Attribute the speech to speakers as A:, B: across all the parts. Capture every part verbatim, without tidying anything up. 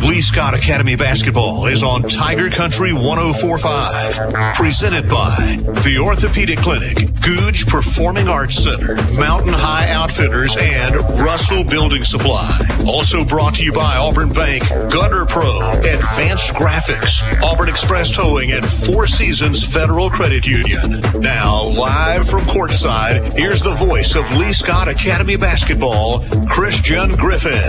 A: Lee Scott Academy Basketball is on Tiger Country one oh four point five. Presented by the Orthopedic Clinic, Googe Performing Arts Center, Mountain High Outfitters, and Russell Building Supply. Also brought to you by Auburn Bank, Gutter Pro, Advanced Graphics, Auburn Express Towing, and Four Seasons Federal Credit Union. Now, live from courtside, here's the voice of Lee Scott Academy Basketball, Christian Griffin.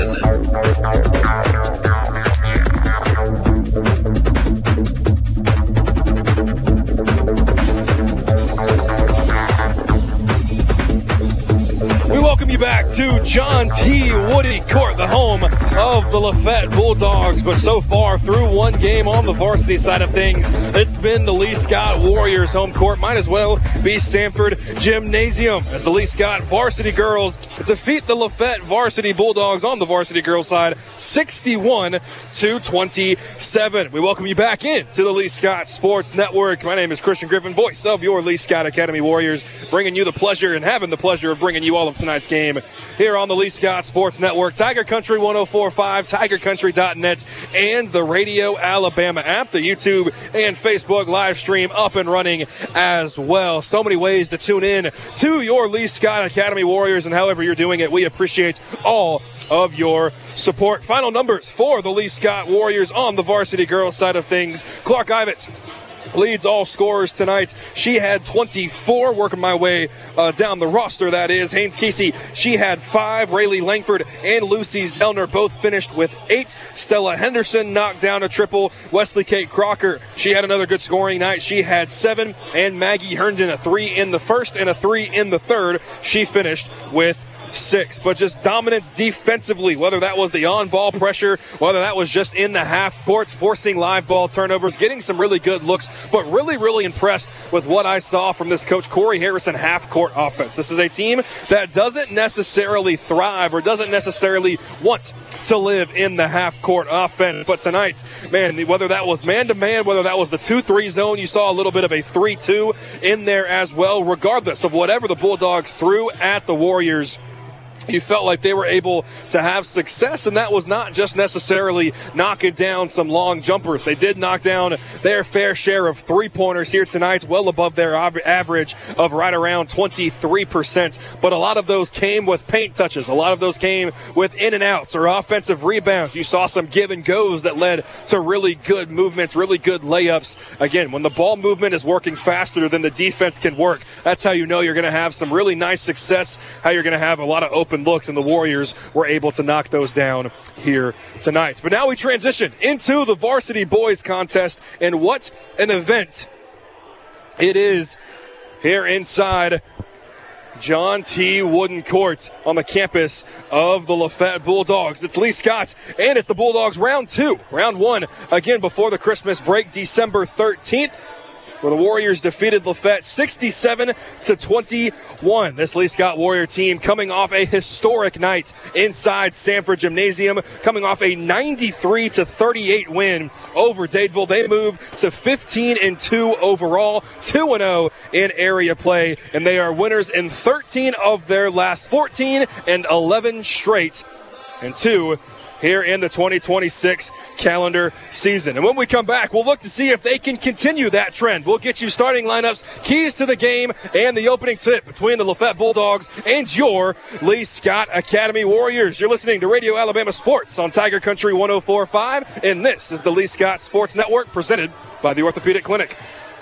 B: We welcome you back to John T. Woody Court, the home of the Lafayette Bulldogs. But so far, through one game on the varsity side of things, it's been the Lee Scott Warriors home court. Might as well be Sanford Gymnasium, as the Lee Scott varsity girls defeat the Lafayette varsity Bulldogs on the varsity girls side sixty-one to twenty-seven. We welcome you back in to the Lee Scott Sports Network. My name is Christian Griffin, voice of your Lee Scott Academy Warriors, bringing you the pleasure and having the pleasure of bringing you all of tonight's game here on the Lee Scott Sports Network, Tiger Country one oh four point five, tiger country dot net, and the Radio Alabama app, the YouTube and Facebook live stream up and running as well. So many ways to tune in to your Lee Scott Academy Warriors, and however you're doing it, we appreciate all of your support. Final numbers for the Lee Scott Warriors on the varsity girls side of things. Clark Ivett leads all scorers tonight. She had twenty-four. Working my way uh, down the roster, that is. Haynes Kesey, she had five. Rayleigh Langford and Lucy Zellner both finished with eight. Stella Henderson knocked down a triple. Wesley Kate Crocker, she had another good scoring night. She had seven. And Maggie Herndon, a three in the first and a three in the third. She finished with six. But just dominance defensively, whether that was the on-ball pressure, whether that was just in the half courts, forcing live ball turnovers, getting some really good looks, but really, really impressed with what I saw from this coach Corey Harrison half-court offense. This is a team that doesn't necessarily thrive or doesn't necessarily want to live in the half-court offense. But tonight, man, whether that was man-to-man, whether that was the two three zone, you saw a little bit of a three two in there as well. Regardless of whatever the Bulldogs threw at the Warriors, you felt like they were able to have success, and that was not just necessarily knocking down some long jumpers. They did knock down their fair share of three-pointers here tonight, well above their average of right around twenty-three percent. But a lot of those came with paint touches. A lot of those came with in and outs or offensive rebounds. You saw some give and goes that led to really good movements, really good layups. Again, when the ball movement is working faster than the defense can work, that's how you know you're going to have some really nice success, how you're going to have a lot of open looks, and the Warriors were able to knock those down here tonight. But now we transition into the varsity boys contest, and what an event it is here inside John T. Wooden Court on the campus of the Lafayette Bulldogs. It's Lee Scott, and it's the Bulldogs round two. Round one, again, before the Christmas break, December thirteenth. where the Warriors defeated Lafayette sixty-seven to twenty-one. This Lee Scott Warrior team coming off a historic night inside Sanford Gymnasium, coming off a ninety-three to thirty-eight win over Dadeville. They move to fifteen and two overall, two and oh in area play, and they are winners in thirteen of their last fourteen and eleven straight, and two here in the twenty twenty-six calendar season. And when we come back, we'll look to see if they can continue that trend. We'll get you starting lineups, keys to the game, and the opening tip between the Lafayette Bulldogs and your Lee Scott Academy Warriors. You're listening to Radio Alabama Sports on Tiger Country one oh four point five, and this is the Lee Scott Sports Network presented by the Orthopedic Clinic.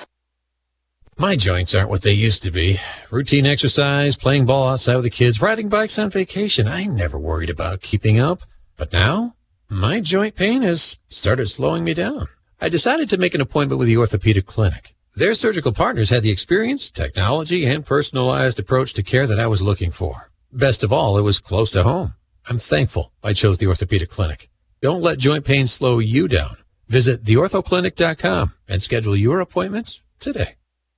C: My joints aren't what they used to be. Routine exercise, playing ball outside with the kids, riding bikes on vacation. I never worried about keeping up. But now, my joint pain has started slowing me down. I decided to make an appointment with the Orthopedic Clinic. Their surgical partners had the experience, technology, and personalized approach to care that I was looking for. Best of all, it was close to home. I'm thankful I chose the Orthopedic Clinic. Don't let joint pain slow you down. Visit the ortho clinic dot com and schedule your appointments today.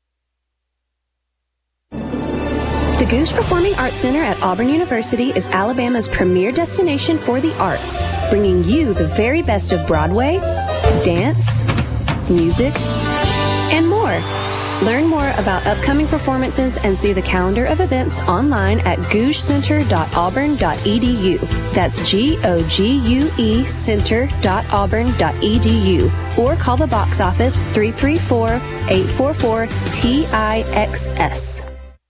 D: The Googe Performing Arts Center at Auburn University is Alabama's premier destination for the arts, bringing you the very best of Broadway, dance, music, and more. Learn more about upcoming performances and see the calendar of events online at gouge center dot auburn dot e d u. That's G O G U E center dot auburn dot e d u. Or call the box office three three four, eight four four, T I X S.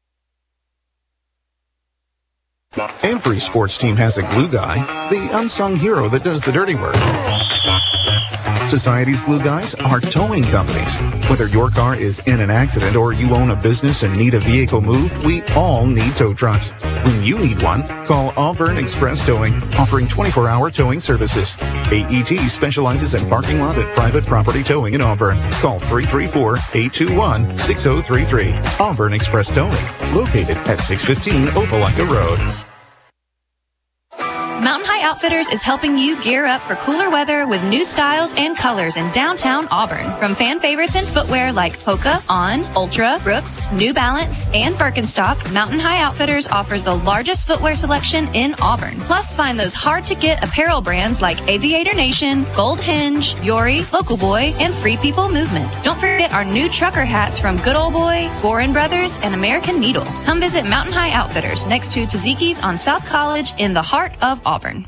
E: Every sports team has a glue guy, the unsung hero that does the dirty work. Society's glue guys are towing companies. Whether your car is in an accident or you own a business and need a vehicle moved, we all need tow trucks. When you need one, call Auburn Express Towing, offering twenty-four hour towing services. A E T specializes in parking lot and private property towing in Auburn. Call three three four, eight two one, six zero three three. Auburn Express Towing, located at six fifteen Opelika Road.
F: Mountain High Outfitters is helping you gear up for cooler weather with new styles and colors in downtown Auburn. From fan favorites in footwear like Hoka, On, Ultra, Brooks, New Balance, and Birkenstock, Mountain High Outfitters offers the largest footwear selection in Auburn. Plus, find those hard-to-get apparel brands like Aviator Nation, Gold Hinge, Yori, Local Boy, and Free People Movement. Don't forget our new trucker hats from Good Old Boy, Gorin Brothers, and American Needle. Come visit Mountain High Outfitters next to Taziki's on South College in the heart of Auburn. Auburn.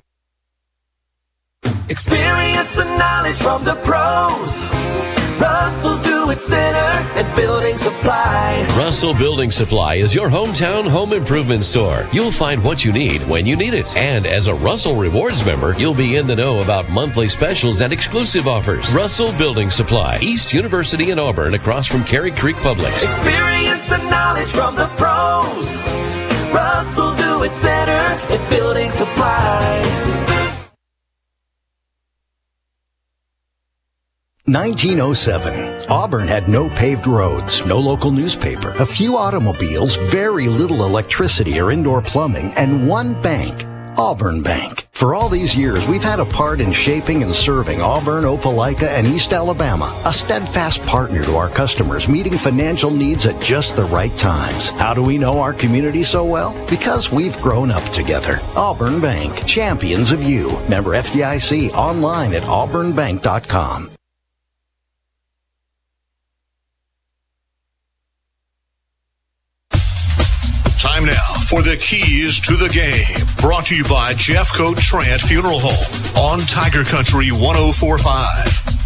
G: Experience and knowledge from the pros. Russell Do-It Center at Building Supply.
H: Russell Building Supply is your hometown home improvement store. You'll find what you need when you need it. And as a Russell Rewards member, you'll be in the know about monthly specials and exclusive offers. Russell Building Supply, East University in Auburn, across from Cary Creek Publix.
G: Experience and knowledge from the pros. Russell Do-It Center at Building Supply.
I: nineteen oh seven. Auburn had no paved roads, no local newspaper, a few automobiles, very little electricity or indoor plumbing, and one bank, Auburn Bank. For all these years, we've had a part in shaping and serving Auburn, Opelika, and East Alabama, a steadfast partner to our customers, meeting financial needs at just the right times. How do we know our community so well? Because we've grown up together. Auburn Bank, champions of you. Member F D I C, online at auburn bank dot com.
A: Time now for the keys to the game. Brought to you by Jeffcoat Trant Funeral Home on Tiger Country one oh four point five.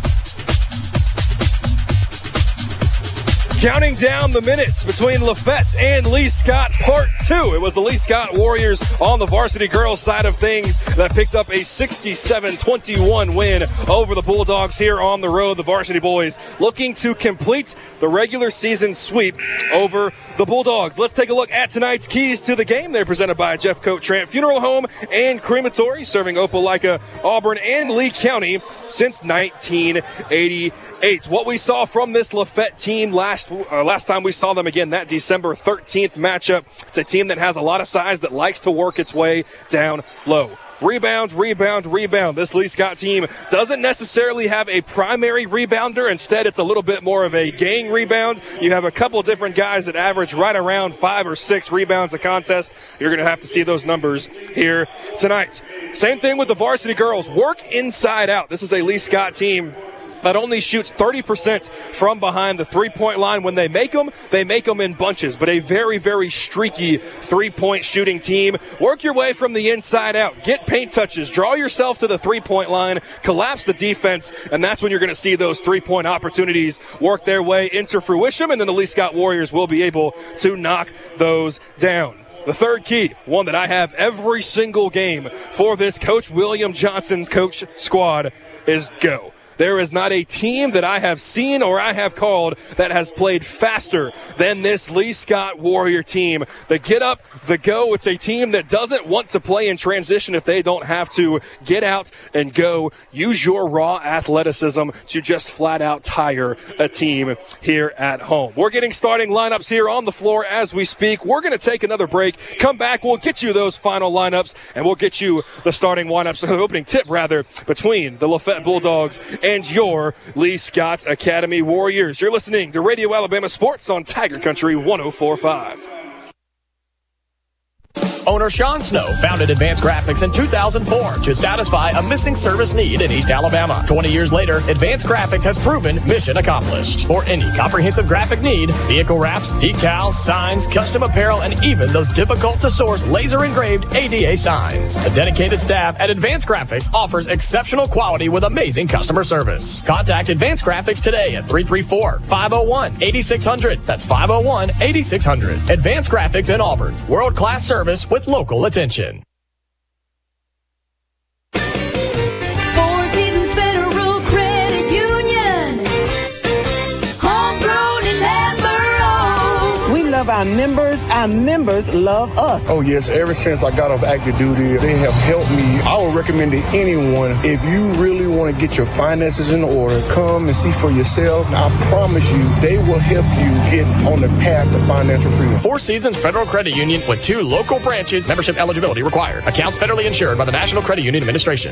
B: Counting down the minutes between Lafette and Lee Scott, part two. It was the Lee Scott Warriors on the varsity girls side of things that picked up a sixty-seven twenty-one win over the Bulldogs here on the road. The varsity boys looking to complete the regular season sweep over the Bulldogs. Let's take a look at tonight's keys to the game. They're presented by Jeffcoat Trant Funeral Home and Crematory, serving Opelika, Auburn, and Lee County since nineteen eighty-eight. What we saw from this Lafette team last Uh, last time we saw them again, that December thirteenth matchup. It's a team that has a lot of size that likes to work its way down low. Rebound, rebound, rebound. This Lee Scott team doesn't necessarily have a primary rebounder. Instead, it's a little bit more of a gang rebound. You have a couple different guys that average right around five or six rebounds a contest. You're going to have to see those numbers here tonight. Same thing with the varsity girls. Work inside out. This is a Lee Scott team that only shoots thirty percent from behind the three-point line. When they make them, they make them in bunches, but a very, very streaky three-point shooting team. Work your way from the inside out. Get paint touches. Draw yourself to the three-point line. Collapse the defense, and that's when you're going to see those three-point opportunities work their way into fruition, and then the Lee Scott Warriors will be able to knock those down. The third key, one that I have every single game for this Coach William Johnson coach squad, is go. There is not a team that I have seen or I have called that has played faster than this Lee Scott Warrior team. The get up, the go. It's a team that doesn't want to play in transition if they don't have to. Get out and go. Use your raw athleticism to just flat out tire a team here at home. We're getting starting lineups here on the floor as we speak. We're going to take another break. Come back. We'll get you those final lineups, and we'll get you the starting lineups, the opening tip rather, between the Lafette Bulldogs and your Lee Scott Academy Warriors. You're listening to Radio Alabama Sports on Tiger Country one oh four point five.
J: Owner Sean Snow founded Advanced Graphics in two thousand four to satisfy a missing service need in East Alabama. twenty years later, Advanced Graphics has proven mission accomplished. For any comprehensive graphic need, vehicle wraps, decals, signs, custom apparel, and even those difficult-to-source laser-engraved A D A signs. The dedicated staff at Advanced Graphics offers exceptional quality with amazing customer service. Contact Advanced Graphics today at three three four, five oh one, eight six hundred. That's five oh one, eight six hundred. Advanced Graphics in Auburn. World-class service with local attention.
K: Four Seasons Federal Credit Union. Homegrown and member-owned.
L: We love our members. Our members love us.
M: Oh, yes. Ever since I got off active duty, they have helped me. I would recommend to anyone, if you really want to get your finances in order, come and see for yourself. I promise you, they will help you get on the path to financial freedom.
J: Four Seasons Federal Credit Union with two local branches. Membership eligibility required. Accounts federally insured by the National Credit Union Administration.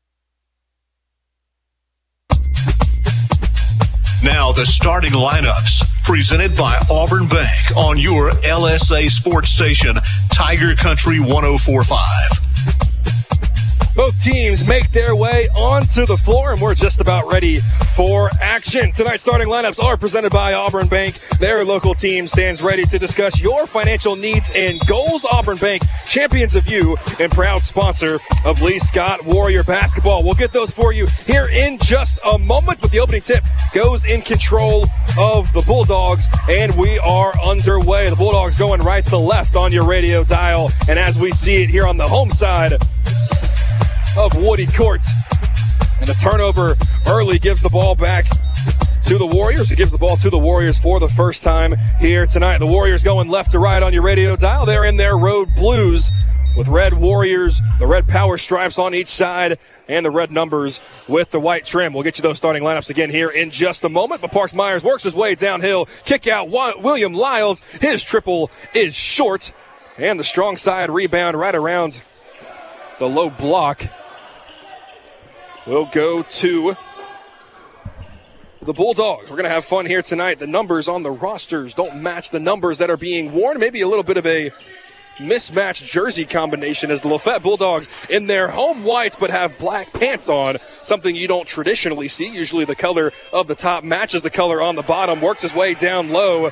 A: Now the starting lineups, presented by Auburn Bank on your L S A sports station, Tiger Country one oh four point five.
B: Both teams make their way onto the floor, and we're just about ready for action. Tonight's starting lineups are presented by Auburn Bank. Their local team stands ready to discuss your financial needs and goals. Auburn Bank, champions of you and proud sponsor of Lee Scott Warrior basketball. We'll get those for you here in just a moment, but the opening tip goes in control of the Bulldogs, and we are underway. The Bulldogs going right to left on your radio dial, and as we see it here on the home side of Woody Court, and a turnover early gives the ball back to the Warriors. It gives the ball to the Warriors for the first time here tonight. The Warriors going left to right on your radio dial. They're in their road blues with red Warriors, the red power stripes on each side, and the red numbers with the white trim. We'll get you those starting lineups again here in just a moment. But Parks Myers works his way downhill. Kick out William Lyles. His triple is short. And the strong side rebound right around the low block will go to the Bulldogs. We're going to have fun here tonight. The numbers on the rosters don't match the numbers that are being worn. Maybe a little bit of a mismatched jersey combination as the Lafayette Bulldogs in their home whites but have black pants on, something you don't traditionally see. Usually the color of the top matches the color on the bottom. Works his way down low.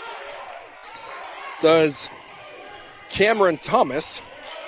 B: Does Cameron Thomas.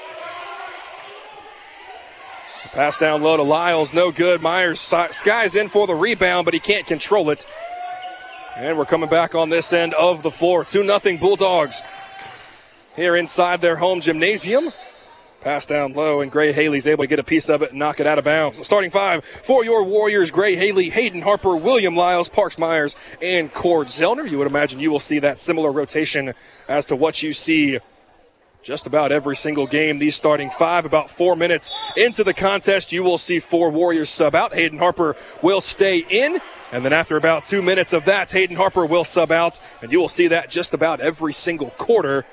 B: Pass down low to Lyles, no good. Myers skies in for the rebound, but he can't control it. And we're coming back on this end of the floor. two nothing Bulldogs here inside their home gymnasium. Pass down low, and Gray Haley's able to get a piece of it and knock it out of bounds. The starting five for your Warriors: Gray Haley, Hayden Harper, William Lyles, Parks Myers, and Cord Zellner. You would imagine you will see that similar rotation as to what you see just about every single game. These starting five, about four minutes into the contest, you will see four Warriors sub out. Hayden Harper will stay in, and then after about two minutes of that, Hayden Harper will sub out, and you will see that just about every single quarter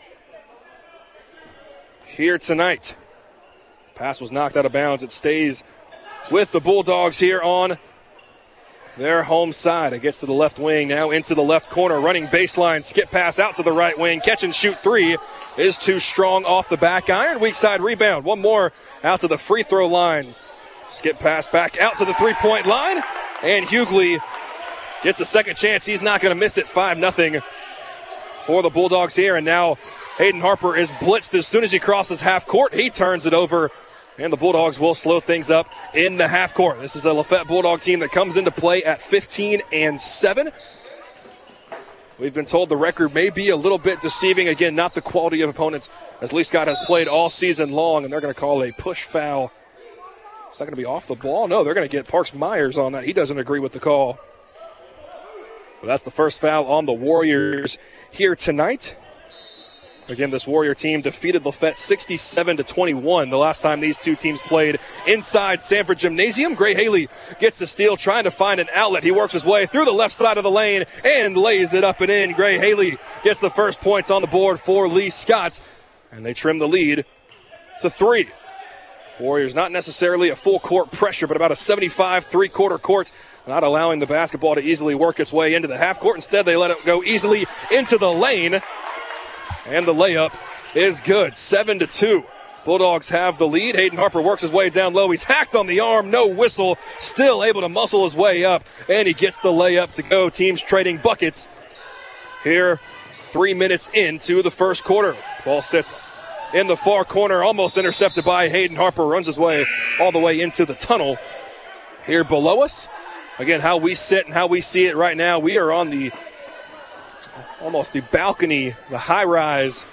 B: here tonight. Pass was knocked out of bounds. It stays with the Bulldogs here on their home side. It gets to the left wing, now into the left corner, running baseline, skip pass out to the right wing, catch and shoot three is too strong off the back iron. Weak side rebound, one more out to the free throw line. Skip pass back out to the three-point line, and Hughley gets a second chance. He's not going to miss it. five nothing for the Bulldogs here, and now Hayden Harper is blitzed as soon as he crosses half court. He turns it over, and the Bulldogs will slow things up in the half court. This is a Lafayette Bulldog team that comes into play at fifteen and seven. We've been told the record may be a little bit deceiving. Again, not the quality of opponents as Lee Scott has played all season long, and they're going to call a push foul. It's not going to be off the ball. No, they're going to get Parks Myers on that. He doesn't agree with the call. But that's the first foul on the Warriors here tonight. Again, this Warrior team defeated Lafayette sixty-seven to twenty-one the last time these two teams played inside Sanford Gymnasium. Gray Haley gets the steal, trying to find an outlet. He works his way through the left side of the lane and lays it up and in. Gray Haley gets the first points on the board for Lee Scott, and they trim the lead to three. Warriors not necessarily a full court pressure, but about a seventy-five three-quarter court, not allowing the basketball to easily work its way into the half court. Instead, they let it go easily into the lane. And the layup is good. Seven to two. Bulldogs have the lead. Hayden Harper works his way down low. He's hacked on the arm. No whistle. Still able to muscle his way up. And he gets the layup to go. Teams trading buckets here three minutes into the first quarter. Ball sits in the far corner. Almost intercepted by Hayden Harper. Runs his way all the way into the tunnel here below us. Again, how we sit and how we see it right now. We are on the almost the balcony, the high rise.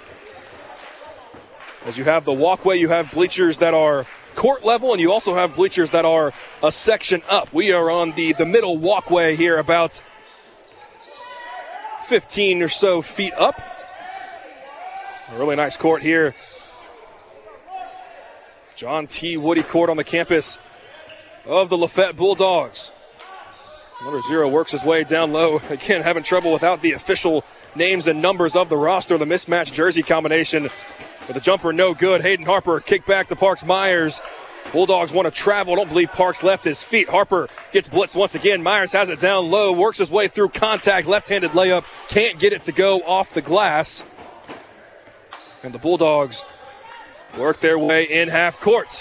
B: As you have the walkway, you have bleachers that are court level, and you also have bleachers that are a section up. We are on the, the middle walkway here, about fifteen or so feet up. A really nice court here. John T. Woody Court on the campus of the Lafayette Bulldogs. Number zero works his way down low. Again, having trouble without the official names and numbers of the roster. The mismatched jersey combination. But the jumper no good. Hayden Harper kick back to Parks Myers. Bulldogs want to travel. Don't believe Parks left his feet. Harper gets blitzed once again. Myers has it down low. Works his way through contact. Left-handed layup. Can't get it to go off the glass. And the Bulldogs work their way in half court.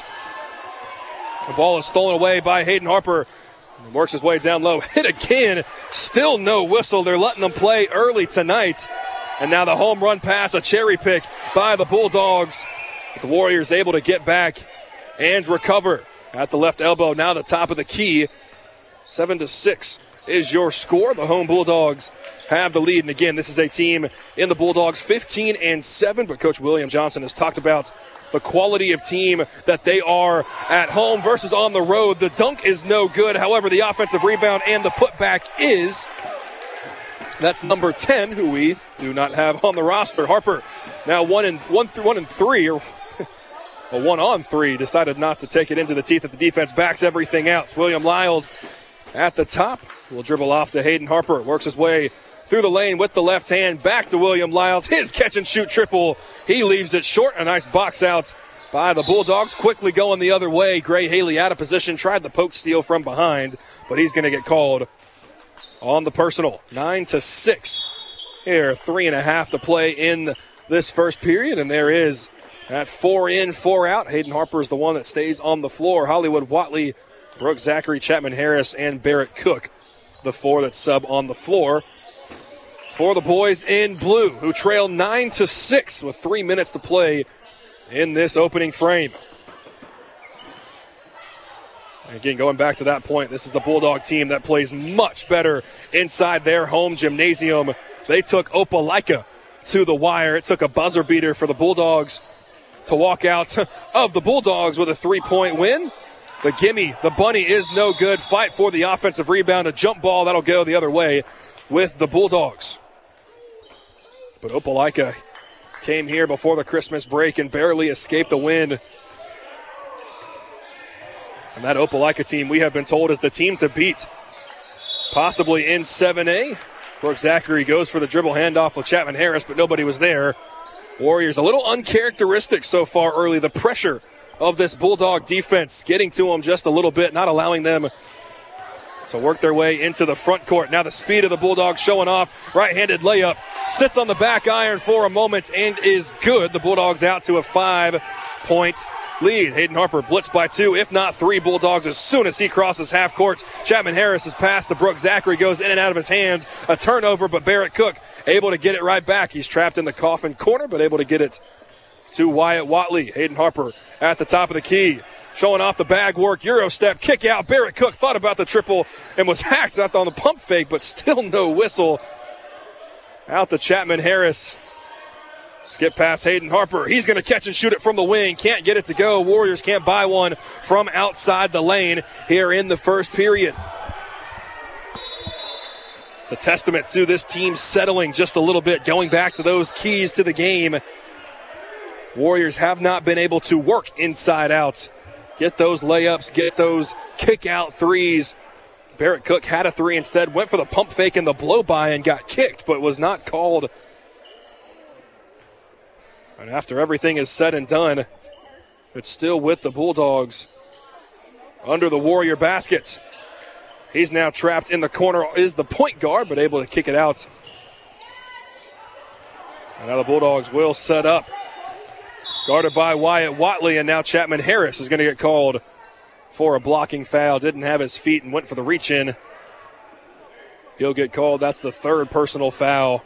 B: The ball is stolen away by Hayden Harper. He works his way down low. Hit again. Still no whistle. They're letting them play early tonight. And now the home run pass, a cherry pick by the Bulldogs. The Warriors able to get back and recover at the left elbow. Now the top of the key. Seven to six is your score. The home Bulldogs have the lead. And again, this is a team in the Bulldogs fifteen and seven. But Coach William Johnson has talked about the quality of team that they are at home versus on the road. The dunk is no good. However, the offensive rebound and the putback is. That's number ten, who we do not have on the roster. Harper now one and one, th- one and three, or a one on three. Decided not to take it into the teeth of the defense. Backs everything out. William Lyles at the top will dribble off to Hayden Harper. Works his way through the lane with the left hand. Back to William Lyles. His catch and shoot triple. He leaves it short. A nice box out by the Bulldogs. Quickly going the other way. Gray Haley out of position. Tried the poke steal from behind, but he's going to get called on the personal. Nine to six here. Three and a half to play in this first period. And there is that four in, four out. Hayden Harper is the one that stays on the floor. Hollywood Watley, Brooks Zachary, Chapman Harris, and Barrett Cook, the four that sub on the floor for the boys in blue, who trail nine to six with three minutes to play in this opening frame. Again, going back to that point, this is the Bulldog team that plays much better inside their home gymnasium. They took Opelika to the wire. It took a buzzer beater for the Bulldogs to walk out of the Bulldogs with a three-point win. The gimme, the bunny is no good. Fight for the offensive rebound. A jump ball, that'll go the other way with the Bulldogs. But Opelika came here before the Christmas break and barely escaped the win. And that Opelika team, we have been told, is the team to beat, possibly in seven A. Brooks Zachary goes for the dribble handoff with Chapman Harris, but nobody was there. Warriors a little uncharacteristic so far early. The pressure of this Bulldog defense getting to them just a little bit, not allowing them to work their way into the front court. Now the speed of the Bulldogs showing off. Right-handed layup. Sits on the back iron for a moment and is good. The Bulldogs out to a five-point lead. Hayden Harper blitzed by two, if not three Bulldogs as soon as he crosses half court. Chapman Harris is passed to Brooks Zachary, goes in and out of his hands. A turnover, but Barrett Cook able to get it right back. He's trapped in the coffin corner, but able to get it to Wyatt Watley. Hayden Harper at the top of the key. Showing off the bag work, Euro step, kick out. Barrett Cook thought about the triple and was hacked out on the pump fake, but still no whistle. Out to Chapman Harris. Skip past Hayden Harper. He's going to catch and shoot it from the wing. Can't get it to go. Warriors can't buy one from outside the lane here in the first period. It's a testament to this team settling just a little bit, going back to those keys to the game. Warriors have not been able to work inside out. Get those layups, get those kick out threes. Barrett Cook had a three instead, went for the pump fake and the blow by and got kicked, but was not called. And after everything is said and done, it's still with the Bulldogs under the Warrior basket. He's now trapped in the corner, is the point guard, but able to kick it out. And now the Bulldogs will set up. Guarded by Wyatt Watley, and now Chapman Harris is going to get called for a blocking foul. Didn't have his feet and went for the reach-in. He'll get called. That's the third personal foul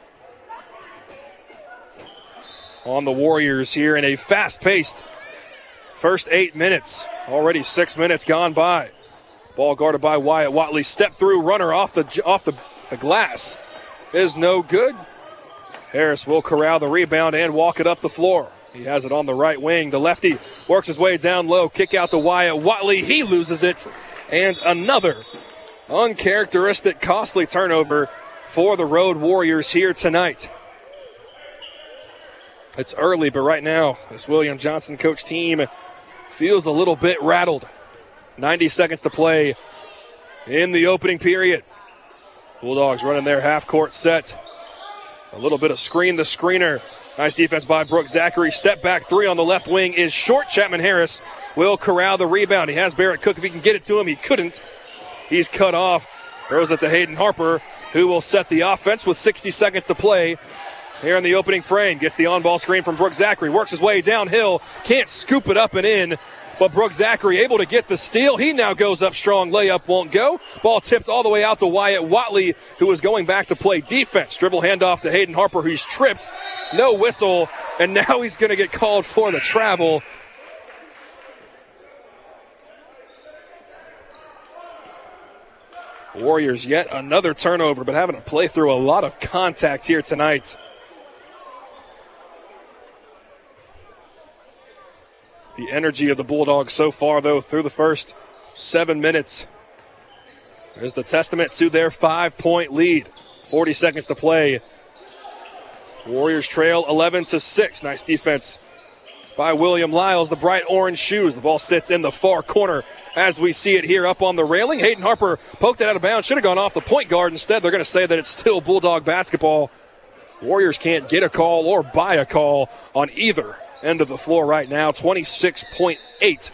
B: on the Warriors here in a fast-paced first eight minutes. Already six minutes gone by. Ball guarded by Wyatt Watley. Step through runner off the off the, the glass is no good. Harris will corral the rebound and walk it up the floor. He has it on the right wing. The lefty works his way down low. Kick out to Wyatt Watley. He loses it. And another uncharacteristic, costly turnover for the Road Warriors here tonight. It's early, but right now, this William Johnson coach team feels a little bit rattled. ninety seconds to play in the opening period. Bulldogs running their half-court set. A little bit of screen the screener. Nice defense by Brooke Zachary. Step back three on the left wing is short. Chapman Harris will corral the rebound. He has Barrett Cook if he can get it to him. He couldn't. He's cut off. Throws it to Hayden Harper, who will set the offense with sixty seconds to play here in the opening frame. Gets the on-ball screen from Brooke Zachary. Works his way downhill. Can't scoop it up and in. But Brooke Zachary able to get the steal. He now goes up strong. Layup won't go. Ball tipped all the way out to Wyatt Watley, who is going back to play defense. Dribble handoff to Hayden Harper, who's tripped. No whistle. And now he's going to get called for the travel. Warriors yet another turnover, but having to play through a lot of contact here tonight. The energy of the Bulldogs so far, though, through the first seven minutes is the testament to their five-point lead. forty seconds to play. Warriors trail eleven to six. Nice defense by William Lyles. The bright orange shoes. The ball sits in the far corner as we see it here up on the railing. Hayden Harper poked it out of bounds. Should have gone off the point guard. Instead, they're going to say that it's still Bulldog basketball. Warriors can't get a call or buy a call on either end of the floor right now. twenty-six point eight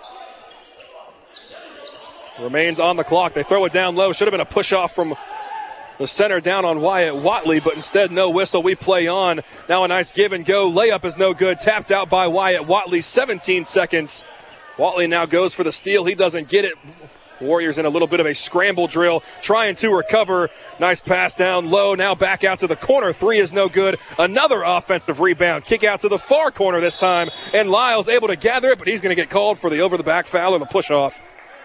B: remains on the clock. They throw it down low. Should have been a push off from the center down on Wyatt Watley, but instead no whistle. We play on. Now a nice give and go. Layup is no good. Tapped out by Wyatt Watley. seventeen seconds. Watley now goes for the steal. He doesn't get it. Warriors in a little bit of a scramble drill, trying to recover. Nice pass down low. Now back out to the corner. Three is no good. Another offensive rebound. Kick out to the far corner this time. And Lyles able to gather it, but he's going to get called for the over-the-back foul or the push-off.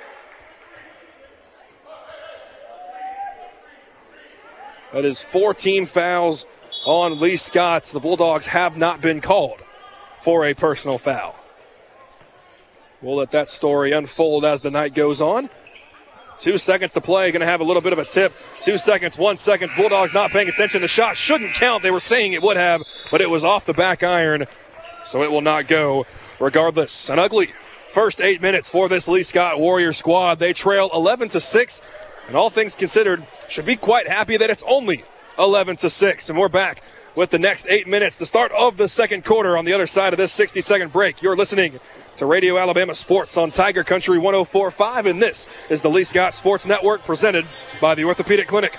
B: That is four team fouls on Lee Scotts. The Bulldogs have not been called for a personal foul. We'll let that story unfold as the night goes on. Two seconds to play. Going to have a little bit of a tip. Two seconds, one second. Bulldogs not paying attention. The shot shouldn't count. They were saying it would have, but it was off the back iron, so it will not go regardless. An ugly first eight minutes for this Lee Scott Warrior squad. They trail eleven to six, and all things considered, should be quite happy that it's only eleven to six. And we're back with the next eight minutes, the start of the second quarter on the other side of this sixty-second break. You're listening to Radio Alabama Sports on Tiger Country one oh four point five, and this is the Lee Scott Sports Network presented by the Orthopedic Clinic.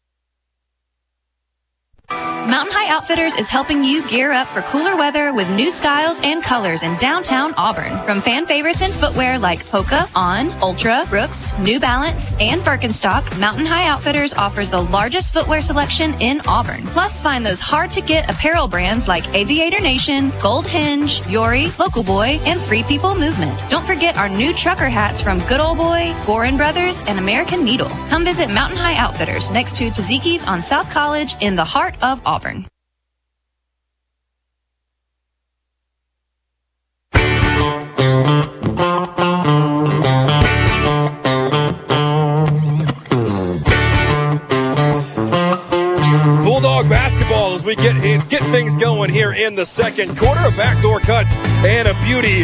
F: Mountain High Outfitters is helping you gear up for cooler weather with new styles and colors in downtown Auburn. From fan favorites in footwear like Hoka, On, Ultra, Brooks, New Balance, and Birkenstock, Mountain High Outfitters offers the largest footwear selection in Auburn. Plus, find those hard-to-get apparel brands like Aviator Nation, Gold Hinge, Yori, Local Boy, and Free People Movement. Don't forget our new trucker hats from Good Old Boy, Gorin Brothers, and American Needle. Come visit Mountain High Outfitters next to Taziki's on South College in the heart of Auburn. Auburn.
B: Bulldog basketball as we get get things going here in the second quarter. A backdoor cut and a beauty.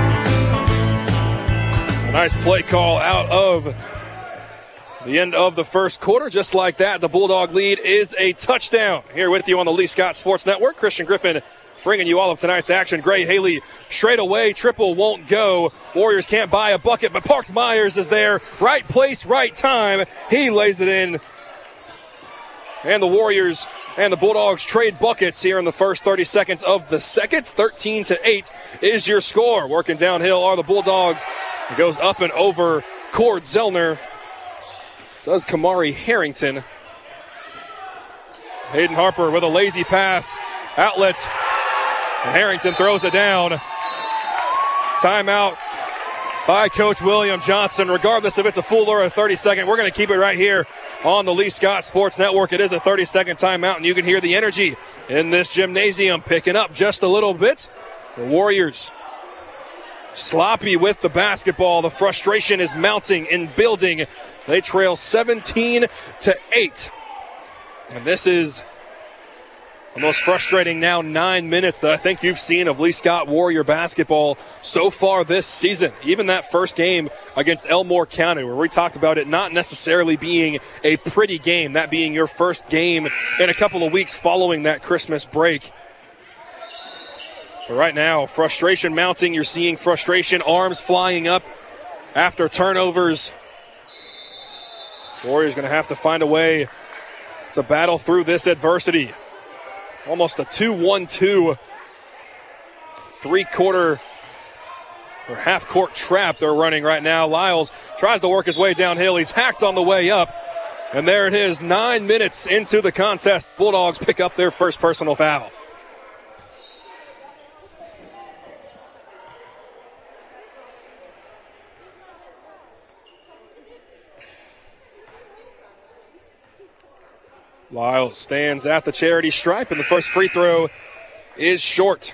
B: A nice play call out of the end of the first quarter. Just like that, the Bulldog lead is a touchdown. Here with you on the Lee Scott Sports Network, Christian Griffin bringing you all of tonight's action. Gray Haley straight away, triple won't go. Warriors can't buy a bucket, but Parks Myers is there. Right place, right time. He lays it in. And the Warriors And the Bulldogs trade buckets here in the first thirty seconds of the second. thirteen to eight is your score. Working downhill are the Bulldogs. It goes up and over Cord Zellner. Does Kamari Harrington. Hayden Harper with a lazy pass. Outlet. And Harrington throws it down. Timeout by Coach William Johnson. Regardless if it's a full or a thirty second, we're going to keep it right here on the Lee Scott Sports Network. It is a thirty second timeout, and you can hear the energy in this gymnasium picking up just a little bit. The Warriors sloppy with the basketball. The frustration is mounting and building. They trail seventeen to eight. And this is the most frustrating now nine minutes that I think you've seen of Lee Scott Warrior basketball so far this season. Even that first game against Elmore County, where we talked about it not necessarily being a pretty game, that being your first game in a couple of weeks following that Christmas break. But right now, frustration mounting. You're seeing frustration, arms flying up after turnovers. Warriors going to have to find a way to battle through this adversity. Almost a two one two three-quarter or half-court trap they're running right now. Lyles tries to work his way downhill. He's hacked on the way up. And there it is, nine minutes into the contest. Bulldogs pick up their first personal foul. Lyles stands at the charity stripe, and the first free throw is short.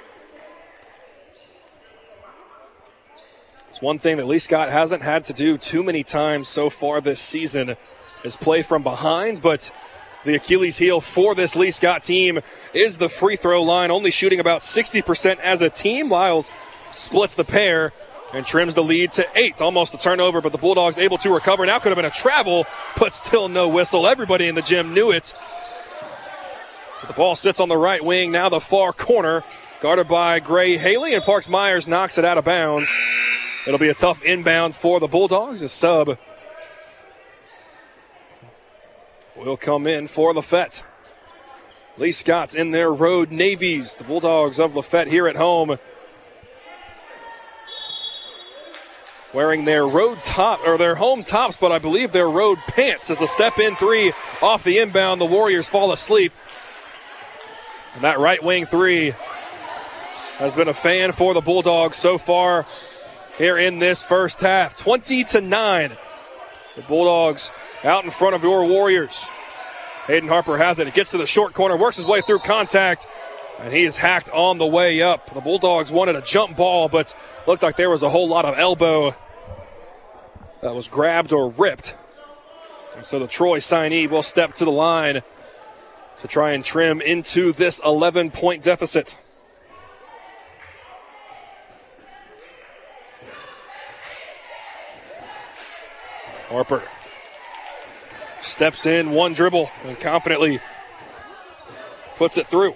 B: It's one thing that Lee Scott hasn't had to do too many times so far this season is play from behind, but the Achilles heel for this Lee Scott team is the free throw line, only shooting about sixty percent as a team. Lyles splits the pair and trims the lead to eight. Almost a turnover, but the Bulldogs able to recover. Now could have been a travel, but still no whistle. Everybody in the gym knew it. But the ball sits on the right wing, now the far corner, guarded by Gray Haley, and Parks Myers knocks it out of bounds. It'll be a tough inbound for the Bulldogs. A sub will come in for Lafette. Lee Scott's in their road navies. The Bulldogs of Lafette here at home, wearing their road top or their home tops, but I believe their road pants. As a step in three off the inbound, the Warriors fall asleep. And that right wing three has been a fan for the Bulldogs so far here in this first half. twenty to nine. The Bulldogs out in front of your Warriors. Hayden Harper has it. It gets to the short corner, works his way through contact, and he is hacked on the way up. The Bulldogs wanted a jump ball, but looked like there was a whole lot of elbow that was grabbed or ripped. And so the Troy signee will step to the line to try and trim into this eleven-point deficit. Harper steps in, one dribble, and confidently puts it through.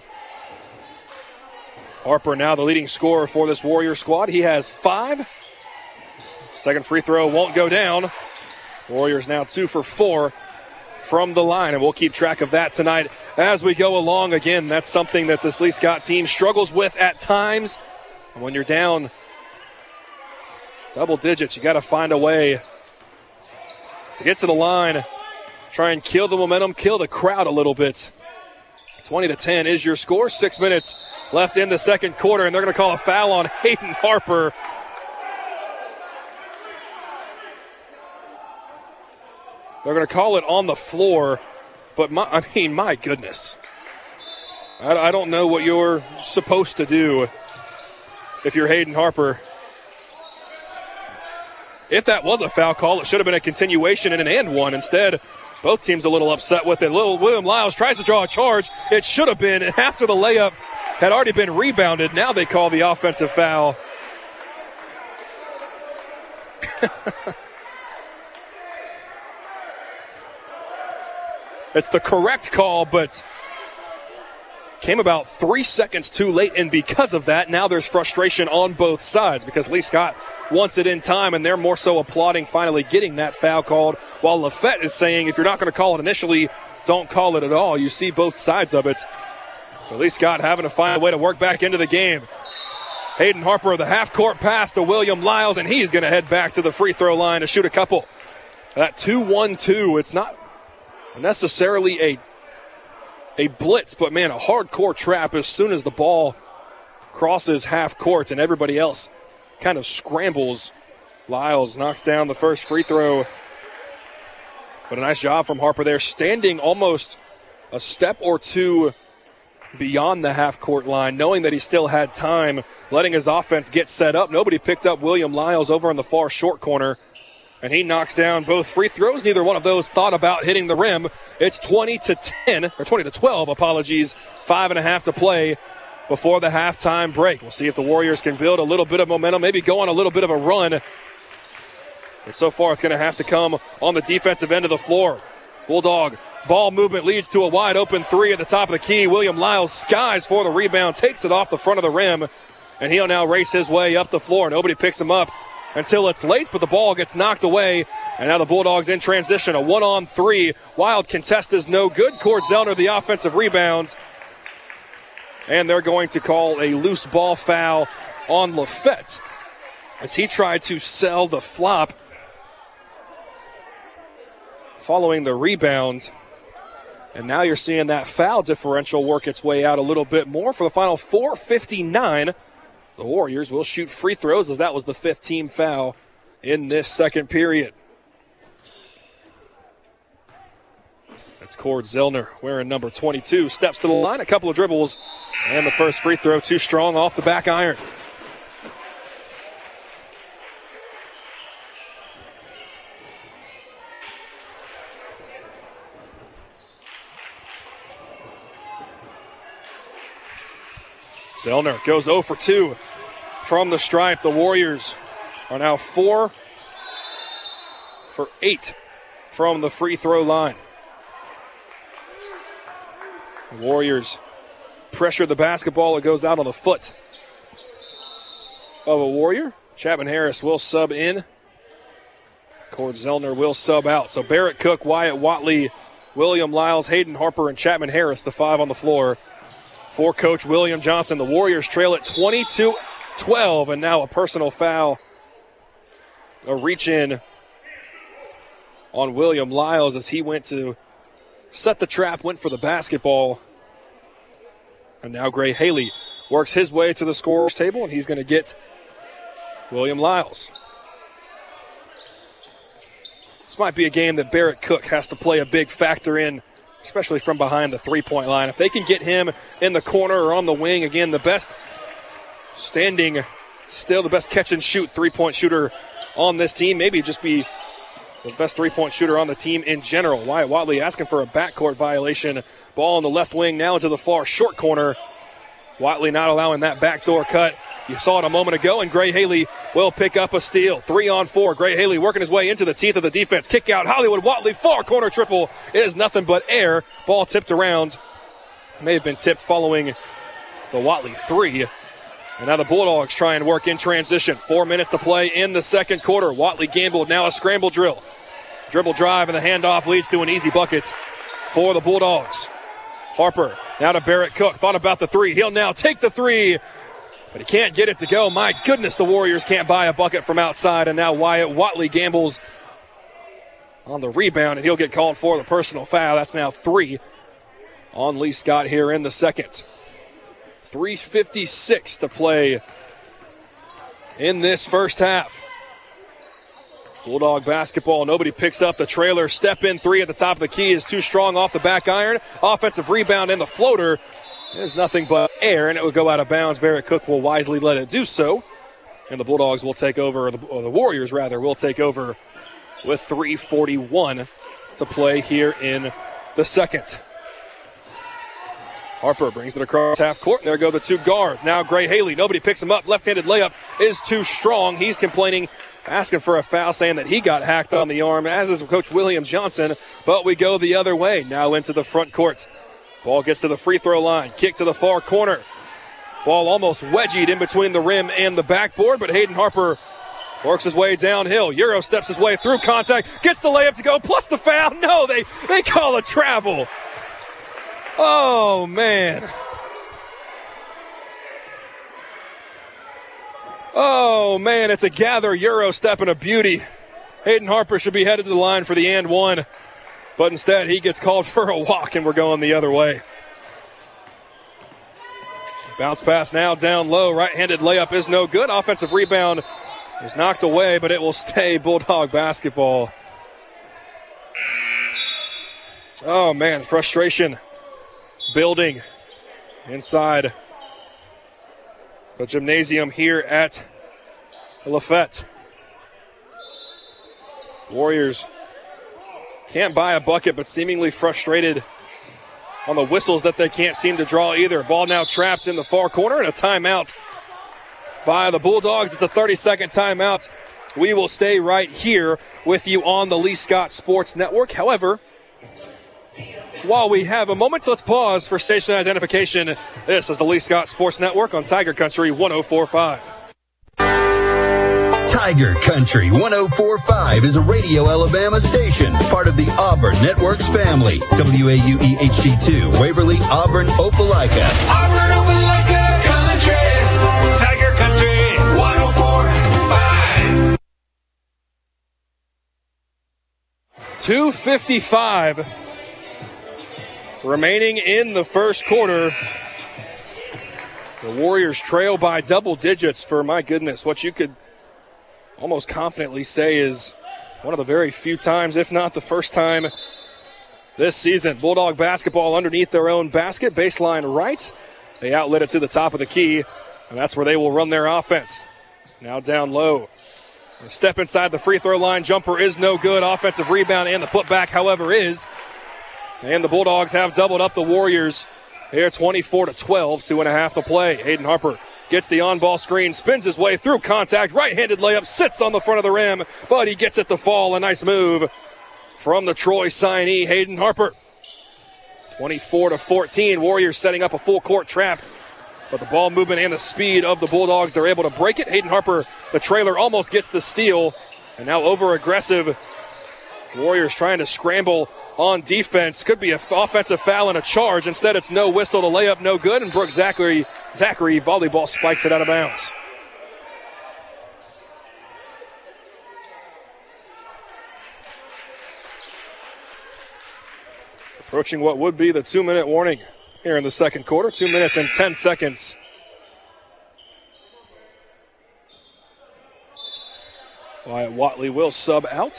B: Harper now the leading scorer for this Warrior squad. He has five. Second free throw won't go down. Warriors now two for four from the line, and we'll keep track of that tonight as we go along. Again, that's something that this Lee Scott team struggles with at times. And when you're down double digits, you got to find a way to get to the line, try and kill the momentum, kill the crowd a little bit. twenty to ten is your score. Six minutes left in the second quarter, and they're going to call a foul on Hayden Harper. They're going to call it on the floor, but my, I mean, my goodness. I, I don't know what you're supposed to do if you're Hayden Harper. If that was a foul call, it should have been a continuation and an and one. Instead, both teams a little upset with it. Little William Lyles tries to draw a charge. It should have been after the layup had already been rebounded. Now they call the offensive foul. It's the correct call, but came about three seconds too late, and because of that, now there's frustration on both sides because Lee Scott wants it in time, and they're more so applauding finally getting that foul called, while Lafette is saying if you're not going to call it initially, don't call it at all. You see both sides of it. But Lee Scott having to find a way to work back into the game. Hayden Harper, the half-court pass to William Lyles, and he's going to head back to the free throw line to shoot a couple. That two one two, it's not necessarily a, a blitz, but, man, a hardcore trap as soon as the ball crosses half court and everybody else kind of scrambles. Lyles knocks down the first free throw. But a nice job from Harper there, standing almost a step or two beyond the half-court line, knowing that he still had time, letting his offense get set up. Nobody picked up William Lyles over in the far short corner, and he knocks down both free throws. Neither one of those thought about hitting the rim. It's twenty to ten, or twenty to twelve, apologies. Five and a half to play before the halftime break. We'll see if the Warriors can build a little bit of momentum, maybe go on a little bit of a run. And so far, it's going to have to come on the defensive end of the floor. Bulldog ball movement leads to a wide open three at the top of the key. William Lyles skies for the rebound, takes it off the front of the rim, and he'll now race his way up the floor. Nobody picks him up until it's late, but the ball gets knocked away, and now the Bulldogs in transition. A one-on-three. Wild contest is no good. Cord Zellner, the offensive rebounds, and they're going to call a loose ball foul on Lafette as he tried to sell the flop following the rebound. And now you're seeing that foul differential work its way out a little bit more. For the final four fifty-nine, the Warriors will shoot free throws as that was the fifth team foul in this second period. It's Cord Zellner wearing number twenty-two. Steps to the line, a couple of dribbles, and the first free throw too strong off the back iron. Zellner goes zero for two from the stripe. The Warriors are now four for eight from the free throw line. The Warriors pressure the basketball. It goes out on the foot of a Warrior. Chapman Harris will sub in. Cord Zellner will sub out. So Barrett Cook, Wyatt Watley, William Lyles, Hayden Harper, and Chapman Harris, the five on the floor for Coach William Johnson. The Warriors trail at twenty-two twelve, and now a personal foul. A reach in on William Lyles as he went to set the trap, went for the basketball. And now Gray Haley works his way to the scorer's table, and he's going to get William Lyles. This might be a game that Barrett Cook has to play a big factor in, especially from behind the three-point line. If they can get him in the corner or on the wing, again, the best standing, still the best catch-and-shoot three-point shooter on this team, maybe just be the best three-point shooter on the team in general. Wyatt Watley asking for a backcourt violation. Ball on the left wing now into the far short corner. Watley not allowing that backdoor cut. You saw it a moment ago, and Gray Haley will pick up a steal. Three on four. Gray Haley working his way into the teeth of the defense. Kick out. Hollywood Watley, far corner triple is nothing but air. Ball tipped around. May have been tipped following the Watley three. And now the Bulldogs try and work in transition. Four minutes to play in the second quarter. Watley gambled, now a scramble drill. Dribble drive, and the handoff leads to an easy bucket for the Bulldogs. Harper now to Barrett Cook. Thought about the three. He'll now take the three, but he can't get it to go. My goodness, the Warriors can't buy a bucket from outside, and now Wyatt Watley gambles on the rebound, and he'll get called for the personal foul. That's now three on Lee Scott here in the second. three fifty-six to play in this first half. Bulldog basketball. Nobody picks up the trailer. Step in three at the top of the key is too strong off the back iron. Offensive rebound and the floater is nothing but air, and it will go out of bounds. Barrett Cook will wisely let it do so. And the Bulldogs will take over, or the, or the Warriors rather, will take over with three forty-one to play here in the second. Harper brings it across half court. There go the two guards. Now Gray Haley. Nobody picks him up. Left-handed layup is too strong. He's complaining, asking for a foul, saying that he got hacked on the arm, as is Coach William Johnson. But we go the other way. Now into the front court. Ball gets to the free throw line. Kick to the far corner. Ball almost wedgied in between the rim and the backboard, but Hayden Harper Works his way downhill. Euro steps his way through contact. Gets the layup to go, plus the foul. No, they, they call a travel. Oh, man. Oh, man, it's a gather Euro step and a beauty. Hayden Harper should be headed to the line for the and one. But instead, he gets called for a walk, and we're going the other way. Bounce pass now down low. Right-handed layup is no good. Offensive rebound is knocked away, but it will stay Bulldog basketball. Oh, man, frustration building inside the gymnasium here at Lafette. Warriors can't buy a bucket, but seemingly frustrated on the whistles that they can't seem to draw either. Ball now trapped in the far corner and a timeout by the Bulldogs. It's a thirty-second timeout. We will stay right here with you on the Lee Scott Sports Network. However, while we have a moment, let's pause for station identification. This is the Lee Scott Sports Network on Tiger Country one oh four point five.
N: Tiger Country one oh four point five is a Radio Alabama station, part of the Auburn Networks family. W A U E H D two, Waverly, Auburn, Opelika.
G: Auburn, Opelika Country. Tiger Country one oh four point
B: five. two fifty-five remaining in the first quarter. The Warriors trail by double digits for, my goodness, what you could almost confidently say is one of the very few times, if not the first time this season. Bulldog basketball underneath their own basket, baseline right. They outlet it to the top of the key, and that's where they will run their offense. Now down low. A step inside the free throw line. Jumper is no good. Offensive rebound and the putback, however, is. And the Bulldogs have doubled up the Warriors here, twenty-four to twelve, two and a half to play. Hayden Harper gets the on-ball screen, spins his way through contact, right-handed layup, sits on the front of the rim, but he gets it to fall. A nice move from the Troy signee, Hayden Harper. twenty-four to fourteen, Warriors setting up a full court trap, but the ball movement and the speed of the Bulldogs, they're able to break it. Hayden Harper, the trailer, almost gets the steal, and now over-aggressive. Warriors trying to scramble on defense. Could be an offensive foul and a charge. Instead, it's no whistle. The layup no good, and Brooke Zachary, Zachary volleyball spikes it out of bounds. Approaching what would be the two-minute warning here in the second quarter. Two minutes and ten seconds. Wyatt Watley will sub out.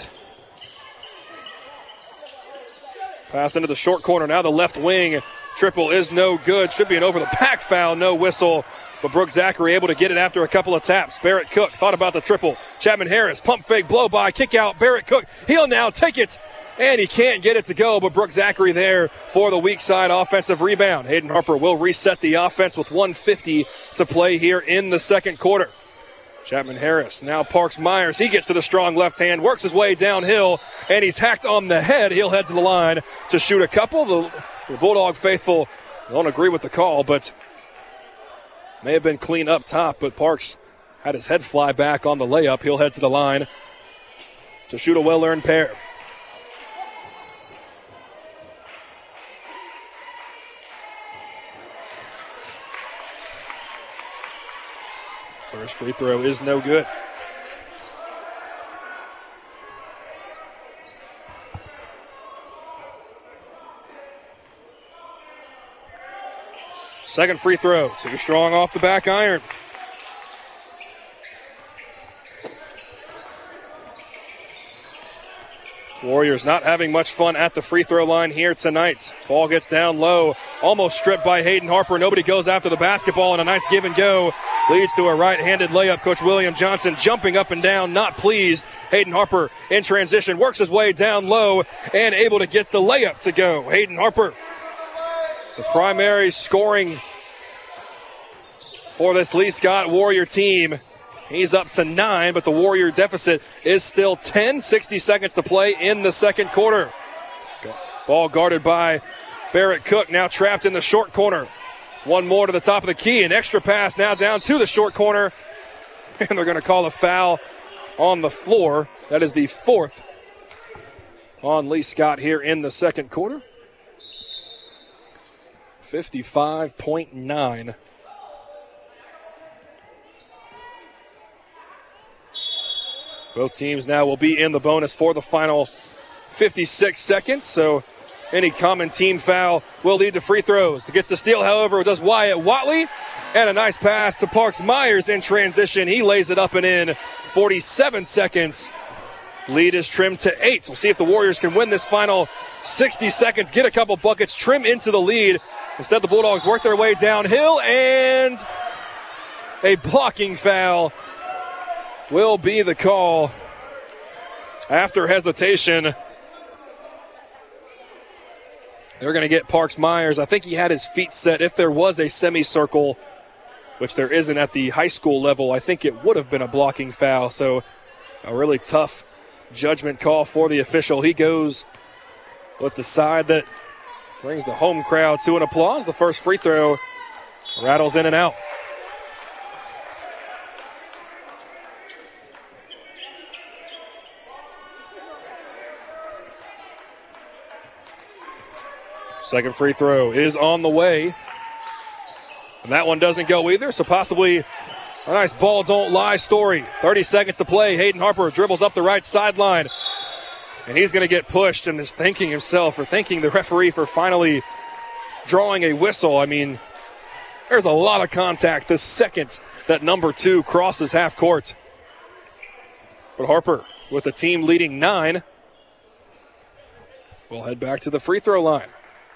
B: Pass into the short corner. Now the left wing triple is no good. Should be an over-the-back foul. No whistle. But Brooke Zachary able to get it after a couple of taps. Barrett Cook thought about the triple. Chapman Harris, pump fake, blow by, kick out. Barrett Cook, he'll now take it. And he can't get it to go. But Brooke Zachary there for the weak side offensive rebound. Hayden Harper will reset the offense with one fifty to play here in the second quarter. Chapman Harris, now Parks Myers. He gets to the strong left hand, works his way downhill, and he's hacked on the head. He'll head to the line to shoot a couple. The, the Bulldog faithful don't agree with the call, but may have been clean up top, but Parks had his head fly back on the layup. He'll head to the line to shoot a well-earned pair. First free throw is no good. Second free throw, too strong off the back iron. Warriors not having much fun at the free throw line here tonight. Ball gets down low, almost stripped by Hayden Harper. Nobody goes after the basketball, and a nice give and go leads to a right-handed layup. Coach William Johnson jumping up and down, not pleased. Hayden Harper in transition, works his way down low and able to get the layup to go. Hayden Harper, the primary scoring for this Lee Scott Warrior team. He's up to nine, but the Warrior deficit is still ten. sixty seconds to play in the second quarter. Ball guarded by Barrett Cook, now trapped in the short corner. One more to the top of the key. An extra pass now down to the short corner. And they're going to call a foul on the floor. That is the fourth on Lee Scott here in the second quarter. fifty-five point nine. Both teams now will be in the bonus for the final fifty-six seconds, so any common team foul will lead to free throws. To gets the steal, however, does Wyatt Watley, and a nice pass to Parks Myers in transition. He lays it up and in. forty-seven seconds. Lead is trimmed to eight. We'll see if the Warriors can win this final sixty seconds, get a couple buckets, trim into the lead. Instead, the Bulldogs work their way downhill, and a blocking foul will be the call. After hesitation, they're going to get Parks Myers. I think he had his feet set. If there was a semicircle, which there isn't at the high school level, I think it would have been a blocking foul. So a really tough judgment call for the official. He goes with the side that brings the home crowd to an applause. The first free throw rattles in and out. Second free throw is on the way. And that one doesn't go either, so possibly a nice ball don't lie story. thirty seconds to play. Hayden Harper dribbles up the right sideline. And he's going to get pushed and is thanking himself or thanking the referee for finally drawing a whistle. I mean, there's a lot of contact the second that number two crosses half court. But Harper, with the team leading nine, will head back to the free throw line.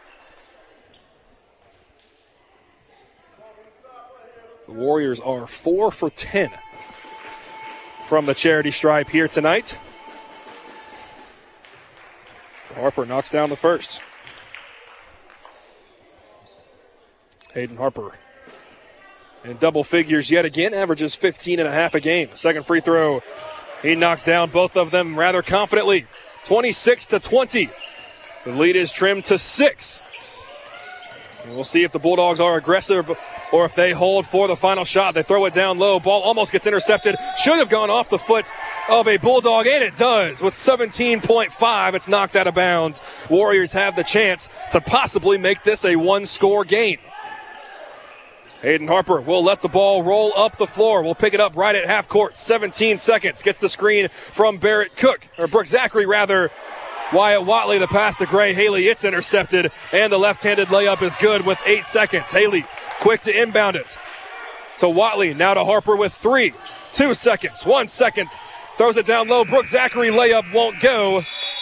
B: The Warriors are four for ten from the charity stripe here tonight. Harper knocks down the first. Hayden Harper in double figures yet again, averages fifteen and a half a game. Second free throw, he knocks down both of them rather confidently. twenty-six to twenty. The lead is trimmed to six. And we'll see if the Bulldogs are aggressive or if they hold for the final shot. They throw it down low. Ball almost gets intercepted. Should have gone off the foot of a Bulldog, and it does. With seventeen point five, it's knocked out of bounds. Warriors have the chance to possibly make this a one-score game. Hayden Harper will let the ball roll up the floor. We'll pick it up right at half court. seventeen seconds. Gets the screen from Barrett Cook, or Brooke Zachary rather. Wyatt Watley, the pass to Gray Haley. It's intercepted, and the left-handed layup is good with eight seconds. Haley quick to inbound it. So Watley now to Harper with three. Two seconds. One second. Throws it down low. Brooke Zachary layup won't go.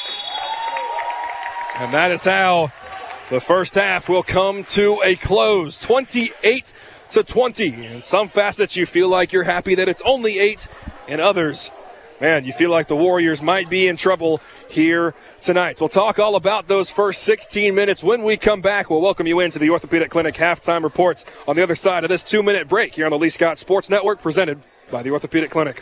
B: And that is how the first half will come to a close. twenty-eight to twenty. In some facets, you feel like you're happy that it's only eight. In others, man, you feel like the Warriors might be in trouble here tonight. We'll talk all about those first sixteen minutes when we come back. We'll welcome you into the Orthopedic Clinic halftime reports on the other side of this two-minute break here on the Lee Scott Sports Network, presented by the Orthopedic Clinic.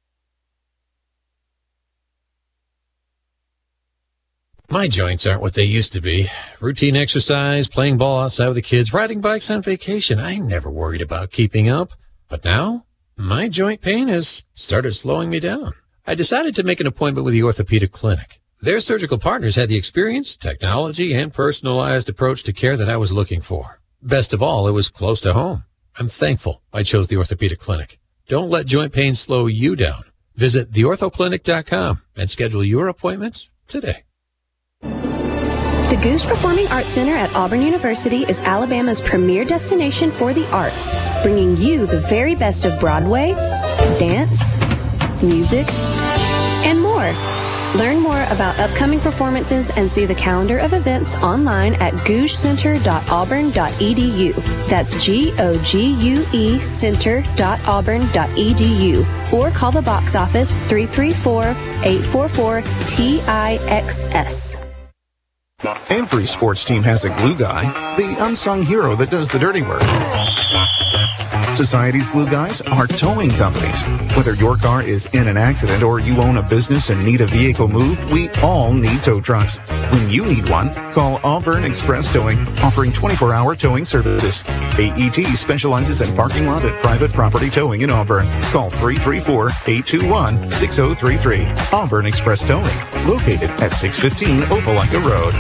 C: My joints aren't what they used to be. Routine exercise, playing ball outside with the kids, riding bikes on vacation. I never worried about keeping up. But now, my joint pain has started slowing me down. I decided to make an appointment with the Orthopedic Clinic. Their surgical partners had the experience, technology, and personalized approach to care that I was looking for. Best of all, it was close to home. I'm thankful I chose the Orthopedic Clinic. Don't let joint pain slow you down. Visit the ortho clinic dot com and schedule your appointment today.
D: The Goose Performing Arts Center at Auburn University is Alabama's premier destination for the arts, bringing you the very best of Broadway, dance, music, and more. Learn more about upcoming performances and see the calendar of events online at gouge center dot auburn dot e d u. That's G O G U E center dot auburn dot e d u. Or call the box office three three four, eight four four, T I X S.
E: Every sports team has a glue guy, the unsung hero that does the dirty work. Society's Glue Guys are towing companies. Whether your car is in an accident or you own a business and need a vehicle moved, we all need tow trucks. When you need one, call Auburn Express Towing, offering twenty-four hour towing services. A E T specializes in parking lot and private property towing in Auburn. Call three three four, eight two one, six zero three three. Auburn Express Towing, located at six fifteen Opelika Road.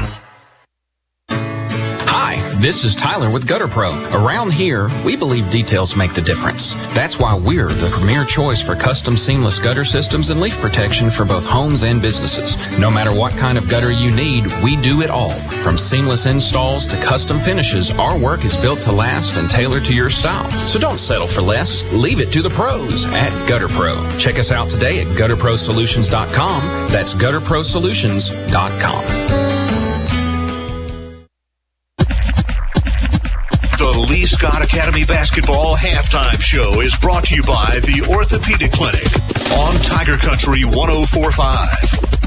O: Hi, this is Tyler with Gutter Pro. Around here, we believe details make the difference. That's why we're the premier choice for custom seamless gutter systems and leak protection for both homes and businesses. No matter what kind of gutter you need, we do it all. From seamless installs to custom finishes, our work is built to last and tailored to your style. So don't settle for less. Leave it to the pros at Gutter Pro. Check us out today at gutter pro solutions dot com. That's gutter pro solutions dot com.
A: The Lee Scott Academy Basketball Halftime Show is brought to you by the Orthopedic Clinic on Tiger Country one oh four point five.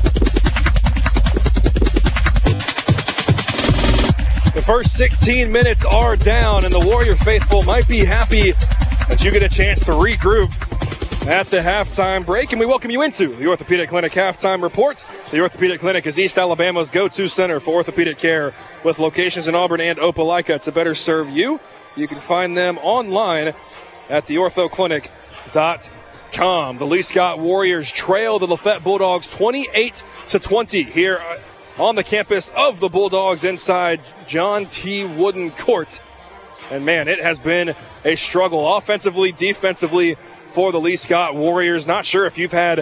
B: The first sixteen minutes are down, and the Warrior faithful might be happy that you get a chance to regroup at the halftime break. And we welcome you into the Orthopedic Clinic Halftime Report. The Orthopedic Clinic is East Alabama's go-to center for orthopedic care with locations in Auburn and Opelika to better serve you. You can find them online at the ortho clinic dot com. The Lee Scott Warriors trail the Lafayette Bulldogs twenty-eight to twenty here on the campus of the Bulldogs inside John T. Wooden Court. And, man, it has been a struggle offensively, defensively for the Lee Scott Warriors. Not sure if you've had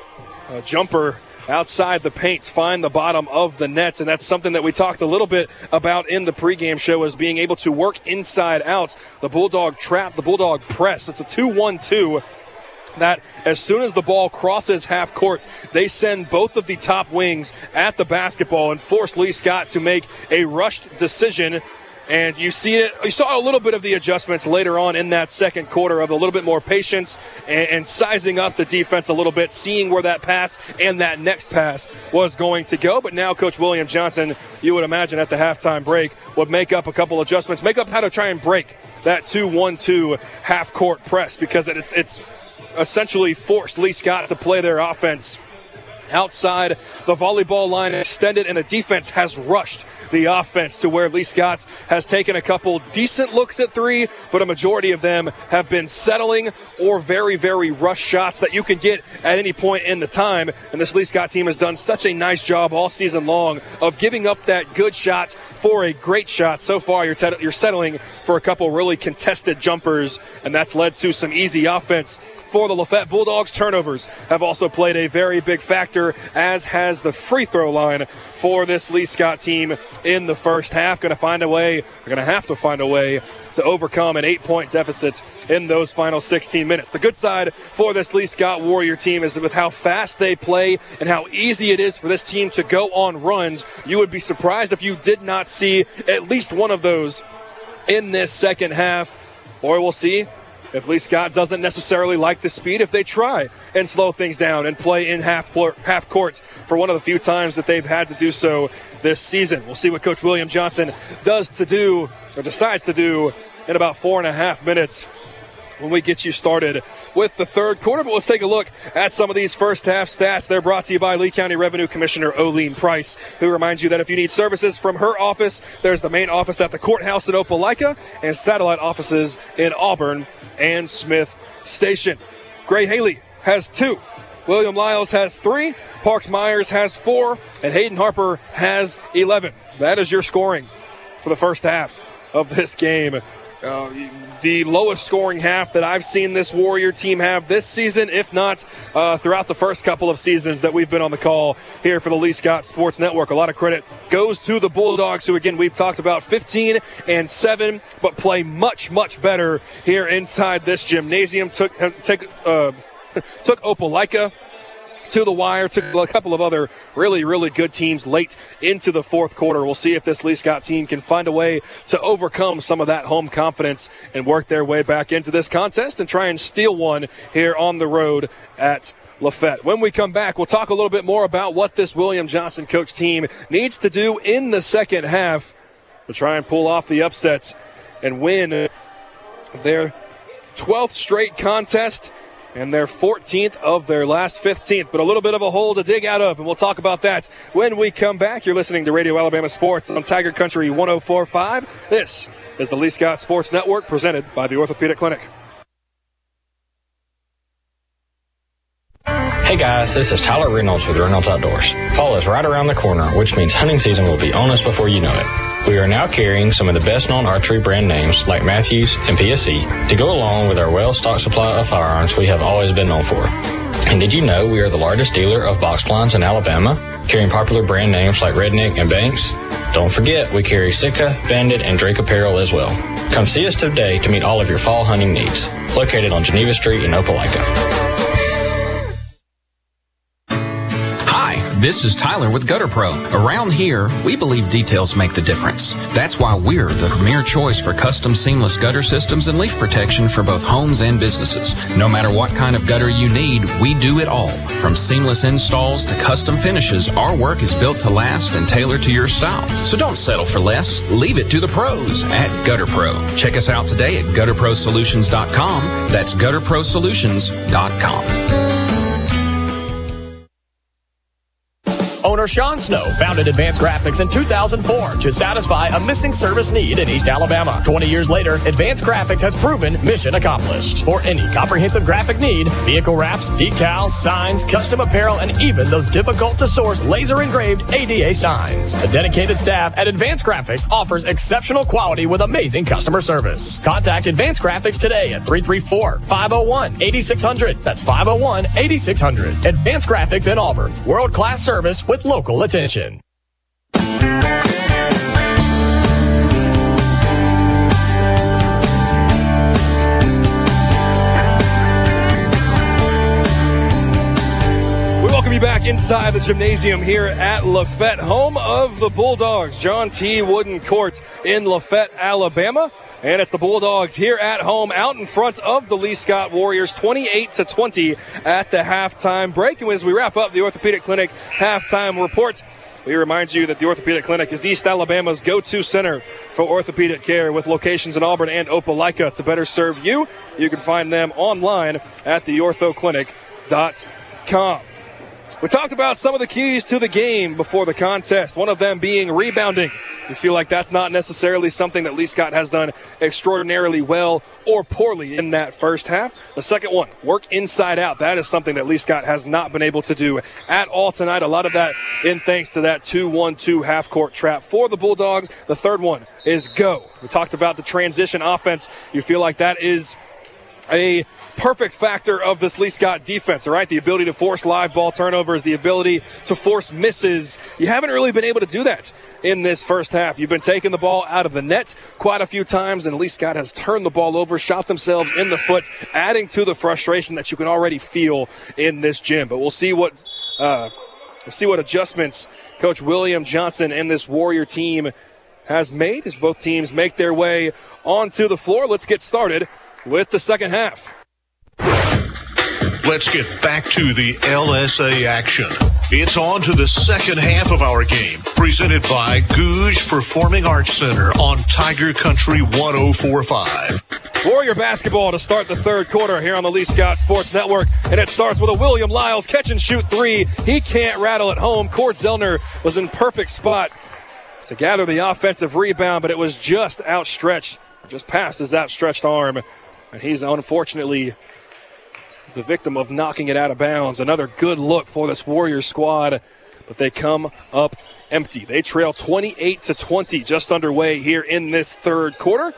B: a jumper outside the paint find the bottom of the nets, and that's something that we talked a little bit about in the pregame show, is being able to work inside out. The Bulldog trap, the Bulldog press. It's a two one two that as soon as the ball crosses half court, they send both of the top wings at the basketball and force Lee Scott to make a rushed decision. And you see it, you saw a little bit of the adjustments later on in that second quarter of a little bit more patience and, and sizing up the defense a little bit, seeing where that pass and that next pass was going to go. But now Coach William Johnson, you would imagine at the halftime break, would make up a couple adjustments, make up how to try and break that two one two half-court press, because it's, it's essentially forced Lee Scott to play their offense outside the volleyball line extended, and the defense has rushed the offense to where Lee Scott has taken a couple decent looks at three, but a majority of them have been settling or very, very rush shots that you can get at any point in the time. And this Lee Scott team has done such a nice job all season long of giving up that good shot for a great shot. So far, you're, t- you're settling for a couple really contested jumpers, and that's led to some easy offense for the Lafayette Bulldogs. Turnovers have also played a very big factor, as has the free throw line for this Lee Scott team in the first half. Going to find a way, they're going to have to find a way to overcome an eight-point deficit in those final sixteen minutes. The good side for this Lee Scott Warrior team is that with how fast they play and how easy it is for this team to go on runs, you would be surprised if you did not see at least one of those in this second half. Or we'll see if Lee Scott doesn't necessarily like the speed, if they try and slow things down and play in half half courts for one of the few times that they've had to do so this season. We'll see what Coach William Johnson does to do, or decides to do, in about four and a half minutes when we get you started with the third quarter. But let's take a look at some of these first half stats. They're brought to you by Lee County Revenue Commissioner Olene Price, who reminds you that if you need services from her office, there's the main office at the courthouse in Opelika and satellite offices in Auburn and Smith Station. Gray Haley has two. William Lyles has three. Parks Myers has four. And Hayden Harper has eleven. That is your scoring for the first half of this game. Uh, the lowest scoring half that I've seen this Warrior team have this season, if not uh, throughout the first couple of seasons that we've been on the call here for the Lee Scott Sports Network. A lot of credit goes to the Bulldogs, who, again, we've talked about fifteen and seven, but play much, much better here inside this gymnasium. Took, took, uh, took Opelika to the wire, took a couple of other really, really good teams late into the fourth quarter. We'll see if this Lee Scott team can find a way to overcome some of that home confidence and work their way back into this contest and try and steal one here on the road at Lafayette. When we come back, we'll talk a little bit more about what this William Johnson coach team needs to do in the second half to try and pull off the upsets and win their twelfth straight contest and their fourteenth of their last fifteenth, but a little bit of a hole to dig out of, and we'll talk about that when we come back. You're listening to Radio Alabama Sports on Tiger Country one oh four point five. This is the Lee Scott Sports Network, presented by the Orthopedic Clinic.
P: Hey guys, this is Tyler Reynolds with Reynolds Outdoors. Fall is right around the corner, which means hunting season will be on us before you know it. We are now carrying some of the best-known archery brand names like Matthews and P S E to go along with our well-stocked supply of firearms we have always been known for. And did you know we are the largest dealer of box blinds in Alabama, carrying popular brand names like Redneck and Banks? Don't forget, we carry Sitka, Bandit, and Drake apparel as well. Come see us today to meet all of your fall hunting needs. Located on Geneva Street in Opelika.
O: This is Tyler with Gutter Pro. Around here, we believe details make the difference. That's why we're the premier choice for custom seamless gutter systems and leaf protection for both homes and businesses. No matter what kind of gutter you need, we do it all. From seamless installs to custom finishes, our work is built to last and tailored to your style. So don't settle for less. Leave it to the pros at Gutter Pro. Check us out today at gutter pro solutions dot com. That's gutter pro solutions dot com.
J: Owner Sean Snow founded Advanced Graphics in two thousand four to satisfy a missing service need in East Alabama. twenty years later, Advanced Graphics has proven mission accomplished. For any comprehensive graphic need, vehicle wraps, decals, signs, custom apparel, and even those difficult-to-source laser-engraved A D A signs. A dedicated staff at Advanced Graphics offers exceptional quality with amazing customer service. Contact Advanced Graphics today at three three four, five oh one, eight six hundred. That's five oh one, eight six hundred. Advanced Graphics in Auburn. World-class service with local attention.
B: We welcome you back inside the gymnasium here at Lafette, home of the Bulldogs. John T. Wooden Court in Lafette, Alabama. And it's the Bulldogs here at home, out in front of the Lee Scott Warriors, twenty-eight to twenty at the halftime break. And as we wrap up the Orthopedic Clinic halftime report, we remind you that the Orthopedic Clinic is East Alabama's go-to center for orthopedic care, with locations in Auburn and Opelika. To better serve you, you can find them online at the ortho clinic dot com. We talked about some of the keys to the game before the contest, one of them being rebounding. We feel like that's not necessarily something that Lee Scott has done extraordinarily well or poorly in that first half. The second one, work inside out. That is something that Lee Scott has not been able to do at all tonight. A lot of that in thanks to that two one two half-court trap for the Bulldogs. The third one is go. We talked about the transition offense. You feel like that is a perfect factor of this Lee Scott defense, all right? The ability to force live ball turnovers, the ability to force misses. You haven't really been able to do that in this first half. You've been taking the ball out of the net quite a few times, and Lee Scott has turned the ball over, shot themselves in the foot, adding to the frustration that you can already feel in this gym. But we'll see what uh, we'll see what adjustments Coach William Johnson and this Warrior team has made as both teams make their way onto the floor. Let's get started with the second half.
A: Let's get back to the L S A action. It's on to the second half of our game, presented by Gouge Performing Arts Center on Tiger Country one oh four point five.
B: Warrior basketball to start the third quarter here on the Lee Scott Sports Network, and it starts with a William Lyles catch and shoot three. He can't rattle it home. Cord Zellner was in perfect spot to gather the offensive rebound, but it was just outstretched, just past his outstretched arm, and he's unfortunately the victim of knocking it out of bounds. Another good look for this Warriors squad, but they come up empty. They trail twenty-eight to twenty, just underway here in this third quarter.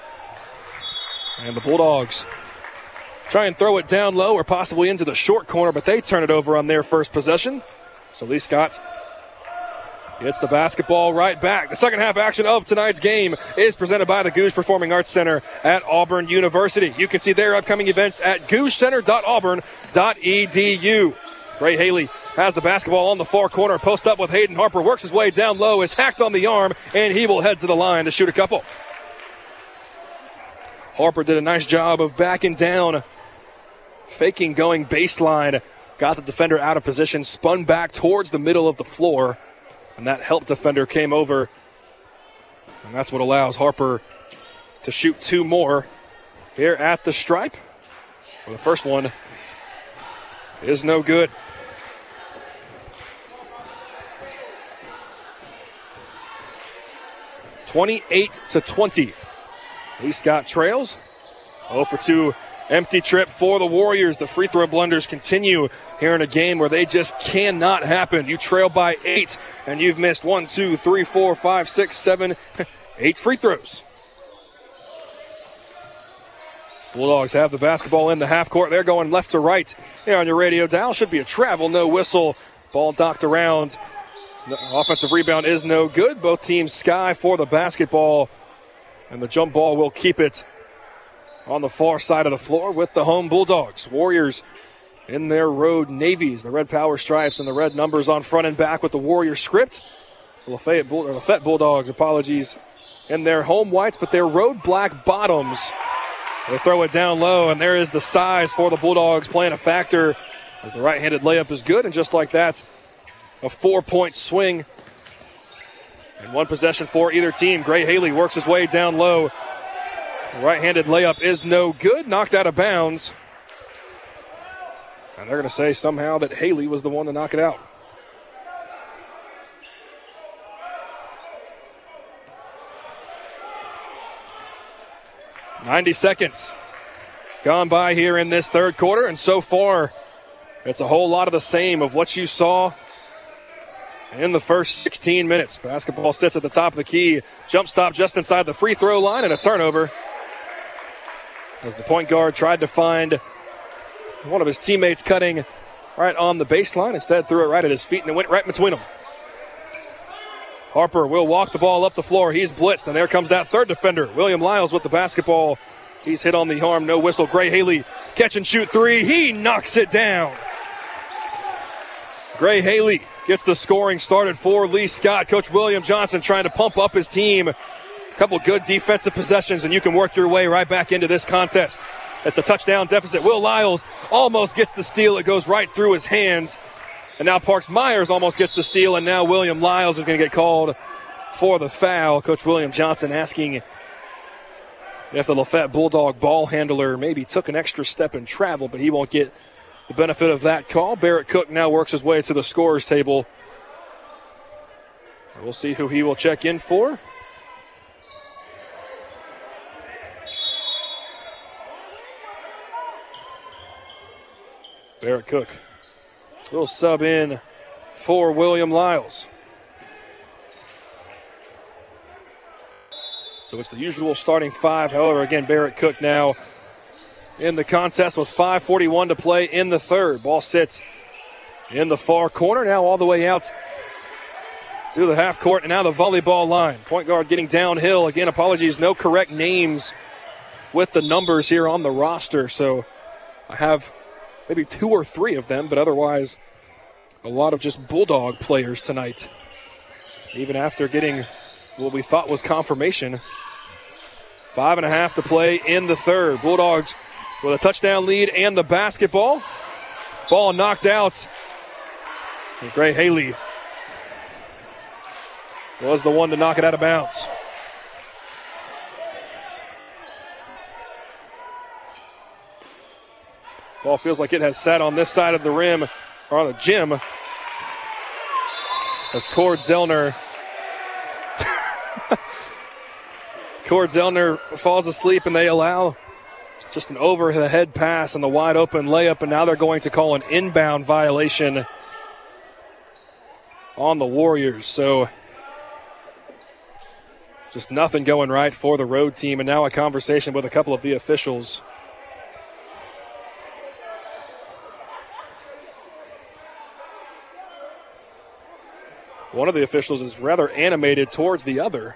B: And the Bulldogs try and throw it down low or possibly into the short corner, but they turn it over on their first possession. So Lee Scott gets the basketball right back. The second half action of tonight's game is presented by the Gouge Performing Arts Center at Auburn University. You can see their upcoming events at gouge center dot auburn dot e d u. Ray Haley has the basketball on the far corner, post up with Hayden Harper, works his way down low, is hacked on the arm, and he will head to the line to shoot a couple. Harper did a nice job of backing down, faking going baseline, got the defender out of position, spun back towards the middle of the floor, and that help defender came over, and that's what allows Harper to shoot two more here at the stripe. Well, the first one is no good. twenty-eight to twenty. Lee Scott trails. oh for two empty trip for the Warriors. The free throw blunders continue here in a game where they just cannot happen. You trail by eight, and you've missed one, two, three, four, five, six, seven, eight free throws. Bulldogs have the basketball in the half court. They're going left to right here on your radio dial. Should be a travel, no whistle. Ball knocked around. The offensive rebound is no good. Both teams sky for the basketball, and the jump ball will keep it on the far side of the floor with the home Bulldogs. Warriors in their road navies, the red power stripes and the red numbers on front and back with the Warrior script. The Lafayette, Bull- or Lafayette Bulldogs, apologies, in their home whites, but their road black bottoms. They throw it down low, and there is the size for the Bulldogs playing a factor as the right-handed layup is good, and just like that, a four-point swing. And one possession for either team. Gray Haley works his way down low. The right-handed layup is no good, knocked out of bounds. And they're going to say somehow that Haley was the one to knock it out. ninety seconds gone by here in this third quarter, and so far it's a whole lot of the same of what you saw in the first sixteen minutes. Basketball sits at the top of the key. Jump stop just inside the free throw line, and a turnover as the point guard tried to find one of his teammates cutting right on the baseline. Instead threw it right at his feet, and it went right between them. Harper will walk the ball up the floor. He's blitzed, and there comes that third defender. William Lyles with the basketball. He's hit on the arm, no whistle. Gray Haley, catch and shoot three. He knocks it down. Gray Haley gets the scoring started for Lee Scott. Coach William Johnson trying to pump up his team. A couple good defensive possessions, and you can work your way right back into this contest. It's a touchdown deficit. Will Lyles almost gets the steal. It goes right through his hands. And now Parks Myers almost gets the steal, and now William Lyles is going to get called for the foul. Coach William Johnson asking if the Lafayette Bulldog ball handler maybe took an extra step in travel, but he won't get the benefit of that call. Barrett Cook now works his way to the scorer's table. We'll see who he will check in for. Barrett Cook will sub in for William Lyles. So it's the usual starting five. However, again, Barrett Cook now in the contest with five forty-one to play in the third. Ball sits in the far corner, now all the way out to the half court, and now the volleyball line. Point guard getting downhill. Again, apologies, no correct names with the numbers here on the roster. So I have maybe two or three of them, but otherwise a lot of just Bulldog players tonight. Even after getting what we thought was confirmation. Five and a half to play in the third. Bulldogs with a touchdown lead and the basketball. Ball knocked out. And Gray Haley was the one to knock it out of bounds. Ball feels like it has sat on this side of the rim, or on the gym, as Cord Zellner Cord Zellner falls asleep, and they allow just an over-the-head pass and the wide-open layup, and now they're going to call an inbound violation on the Warriors. So just nothing going right for the road team, and now a conversation with a couple of the officials. One of the officials is rather animated towards the other.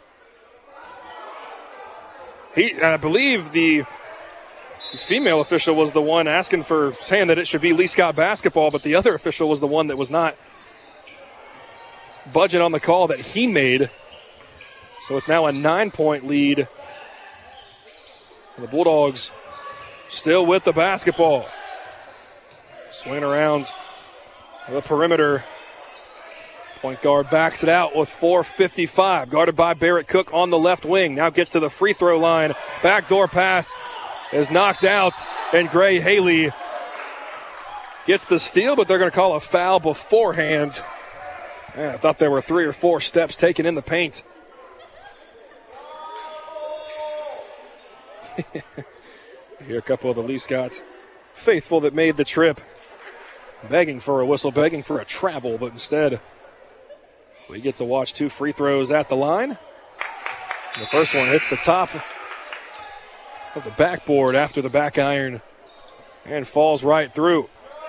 B: He, I believe the female official was the one asking for, saying that it should be Lee Scott basketball, but the other official was the one that was not budging on the call that he made. So it's now a nine-point lead. And the Bulldogs still with the basketball. Swinging around the perimeter. Point guard backs it out with four fifty-five. Guarded by Barrett Cook on the left wing. Now gets to the free throw line. Backdoor pass is knocked out, and Gray Haley gets the steal, but they're going to call a foul beforehand. Man, I thought there were three or four steps taken in the paint. Here, a couple of the Lee Scott faithful that made the trip, begging for a whistle, begging for a travel, but instead we get to watch two free throws at the line. The first one hits the top of the backboard after the back iron and falls right through.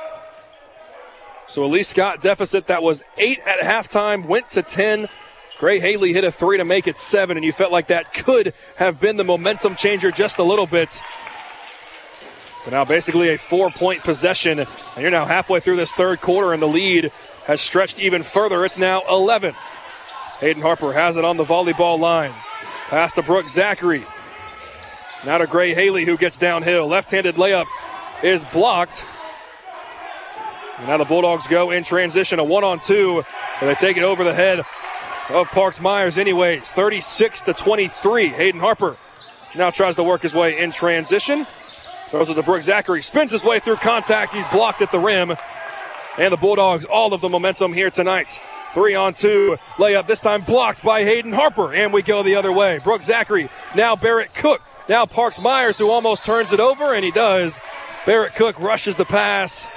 B: So a Lee Scott deficit that was eight at halftime went to ten. Gray Haley hit a three to make it seven, and you felt like that could have been the momentum changer just a little bit. But now basically a four-point possession, and you're now halfway through this third quarter, and the lead has stretched even further. It's now eleven. Hayden Harper has it on the volleyball line. Pass to Brooke Zachary. Now to Gray Haley, who gets downhill. Left-handed layup is blocked. And now the Bulldogs go in transition, a one-on-two, and they take it over the head of Parks Myers anyways. thirty-six to twenty-three. Hayden Harper now tries to work his way in transition. Throws it to Brooke Zachary. Spins his way through contact. He's blocked at the rim. And the Bulldogs, all of the momentum here tonight. Three on two. Layup this time blocked by Hayden Harper. And we go the other way. Brooke Zachary. Now Barrett Cook. Now Parks Myers, who almost turns it over, and he does. Barrett Cook rushes the pass.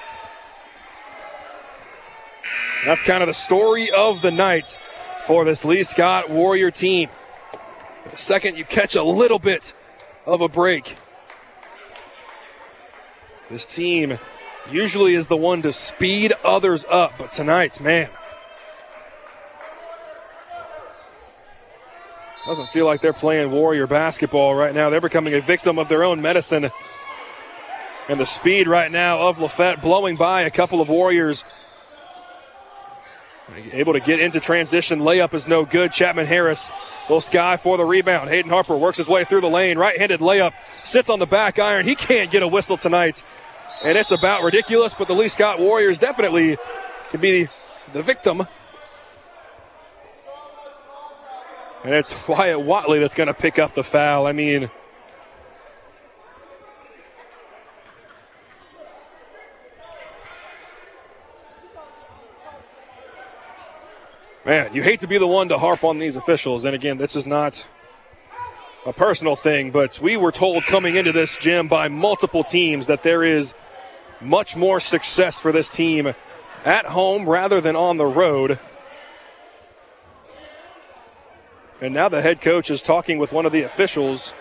B: That's kind of the story of the night for this Lee Scott Warrior team. The second you catch a little bit of a break, this team usually is the one to speed others up, but tonight, man, doesn't feel like they're playing Warrior basketball right now. They're becoming a victim of their own medicine. And the speed right now of Lafette blowing by a couple of Warriors. Able to get into transition. Layup is no good. Chapman Harris will sky for the rebound. Hayden Harper works his way through the lane. Right-handed layup. Sits on the back iron. He can't get a whistle tonight. And it's about ridiculous, but the Lee Scott Warriors definitely can be the victim. And it's Wyatt Watley that's going to pick up the foul. I mean, man, you hate to be the one to harp on these officials. And again, this is not a personal thing, but we were told coming into this gym by multiple teams that there is much more success for this team at home rather than on the road. And now the head coach is talking with one of the officials.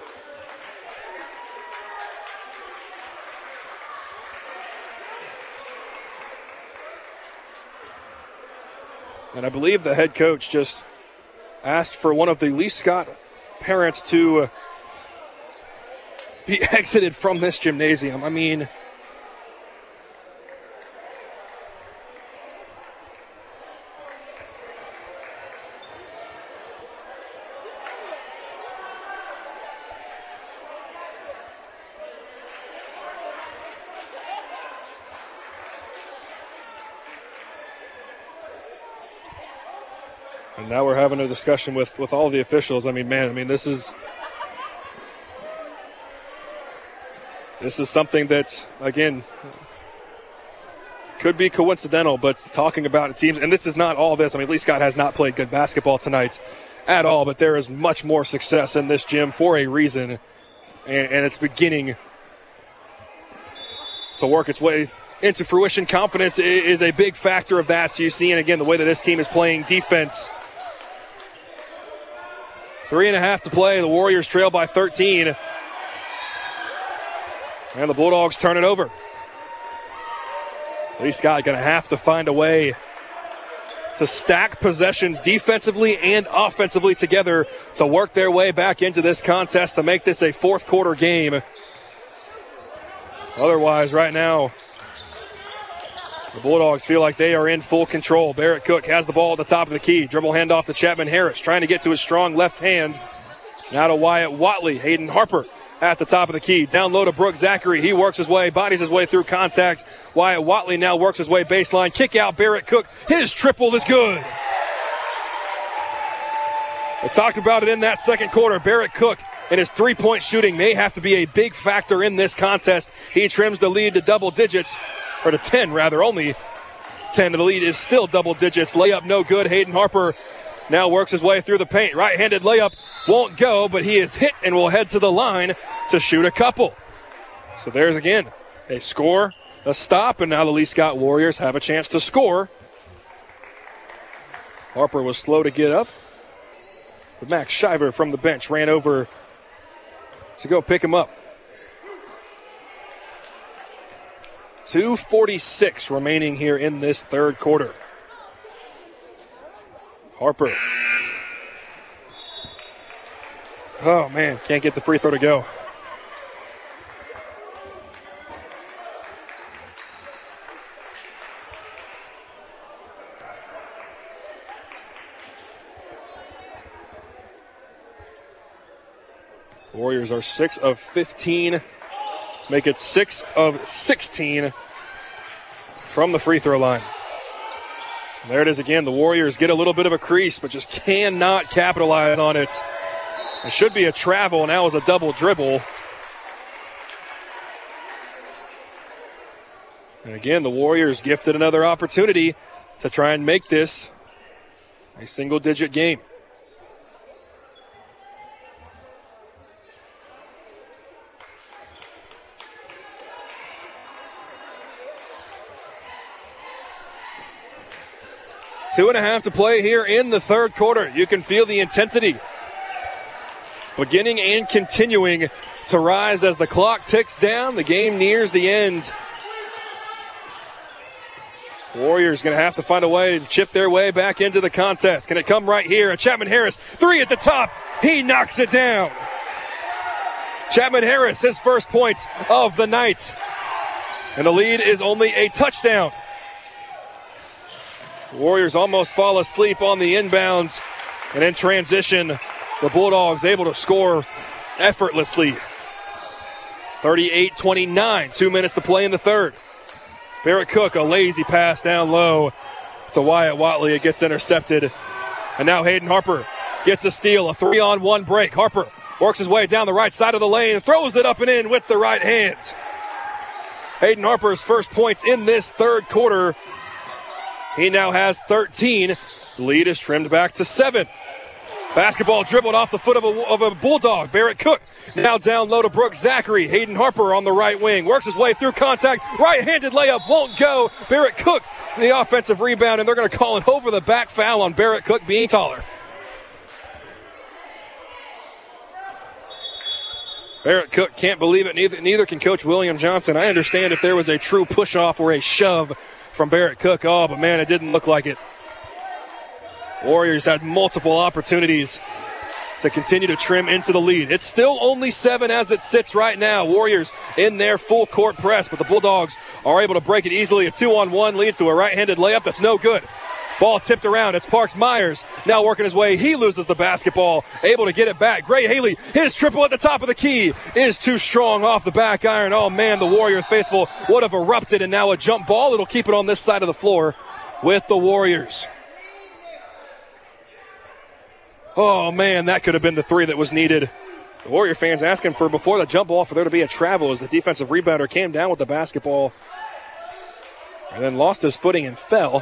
B: And I believe the head coach just asked for one of the Lee Scott parents to be exited from this gymnasium. I mean, and now we're having a discussion with, with all the officials. I mean, man, I mean, this is this is something that, again, could be coincidental, but talking about teams, and this is not all this. I mean, Lee Scott has not played good basketball tonight at all, but there is much more success in this gym for a reason, and, and it's beginning to work its way into fruition. Confidence is a big factor of that. So you see, and again, the way that this team is playing defense. Three and a half to play. The Warriors trail by thirteen. And the Bulldogs turn it over. Lee Scott going to have to find a way to stack possessions defensively and offensively together to work their way back into this contest to make this a fourth quarter game. Otherwise, right now, the Bulldogs feel like they are in full control. Barrett Cook has the ball at the top of the key. Dribble handoff to Chapman Harris, trying to get to his strong left hand. Now to Wyatt Watley. Hayden Harper at the top of the key. Down low to Brooke Zachary. He works his way, bodies his way through contact. Wyatt Watley now works his way baseline. Kick out Barrett Cook. His triple is good. I talked about it in that second quarter. Barrett Cook and his three-point shooting may have to be a big factor in this contest. He trims the lead to double digits, or to ten rather, only ten. The lead is still double digits. Layup no good. Hayden Harper now works his way through the paint. Right-handed layup won't go, but he is hit and will head to the line to shoot a couple. So there's again a score, a stop, and now the Lee Scott Warriors have a chance to score. Harper was slow to get up, but Max Shiver from the bench ran over to go pick him up. two forty-six remaining here in this third quarter. Harper. Oh, man, can't get the free throw to go. Warriors are six of fifteen. Make it six of sixteen from the free throw line. And there it is again. The Warriors get a little bit of a crease, but just cannot capitalize on it. It should be a travel. Now is a double dribble. And again, the Warriors gifted another opportunity to try and make this a single-digit game. Two and a half to play here in the third quarter. You can feel the intensity beginning and continuing to rise as the clock ticks down. The game nears the end. Warriors going to have to find a way to chip their way back into the contest. Can it come right here? And Chapman Harris, three at the top. He knocks it down. Chapman Harris, his first points of the night. And the lead is only a touchdown. Warriors almost fall asleep on the inbounds. And in transition, the Bulldogs able to score effortlessly. thirty-eight twenty-nine, two minutes to play in the third. Barrett Cook, a lazy pass down low to Wyatt Watley. It gets intercepted. And now Hayden Harper gets a steal, a three-on-one break. Harper works his way down the right side of the lane and throws it up and in with the right hand. Hayden Harper's first points in this third quarter. He now has thirteen. The lead is trimmed back to seven. Basketball dribbled off the foot of a, of a Bulldog. Barrett Cook now down low to Brooks Zachary. Hayden Harper on the right wing. Works his way through contact. Right-handed layup won't go. Barrett Cook the offensive rebound, and they're going to call an over-the-back foul on Barrett Cook being taller. Barrett Cook can't believe it. Neither, neither can Coach William Johnson. I understand if there was a true push-off or a shove from Barrett Cook. Oh, but man, it didn't look like it. Warriors had multiple opportunities to continue to trim into the lead. It's still only seven as it sits right now. Warriors in their full court press, but the Bulldogs are able to break it easily. A two-on-one leads to a right-handed layup that's no good. Ball tipped around. It's Parks Myers now working his way. He loses the basketball, able to get it back. Gray Haley, his triple at the top of the key is too strong off the back iron. Oh, man, the Warrior faithful would have erupted, and now a jump ball. It'll keep it on this side of the floor with the Warriors. Oh, man, that could have been the three that was needed. The Warrior fans asking for, before the jump ball, for there to be a travel as the defensive rebounder came down with the basketball and then lost his footing and fell.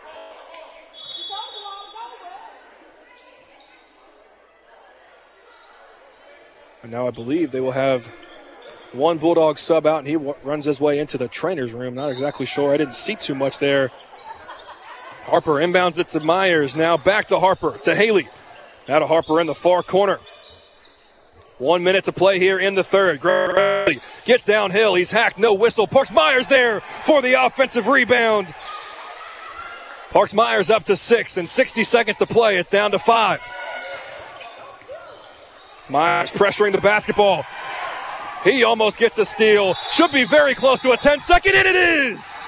B: And now I believe they will have one Bulldog sub out, and he w- runs his way into the trainer's room. Not exactly sure. I didn't see too much there. Harper inbounds it to Myers. Now back to Harper, to Haley. Now to Harper in the far corner. One minute to play here in the third. Gray gets downhill. He's hacked. No whistle. Parks Myers there for the offensive rebound. Parks Myers up to six, and sixty seconds to play. It's down to five. Myers pressuring the basketball. He almost gets a steal. Should be very close to a ten-second, and it is!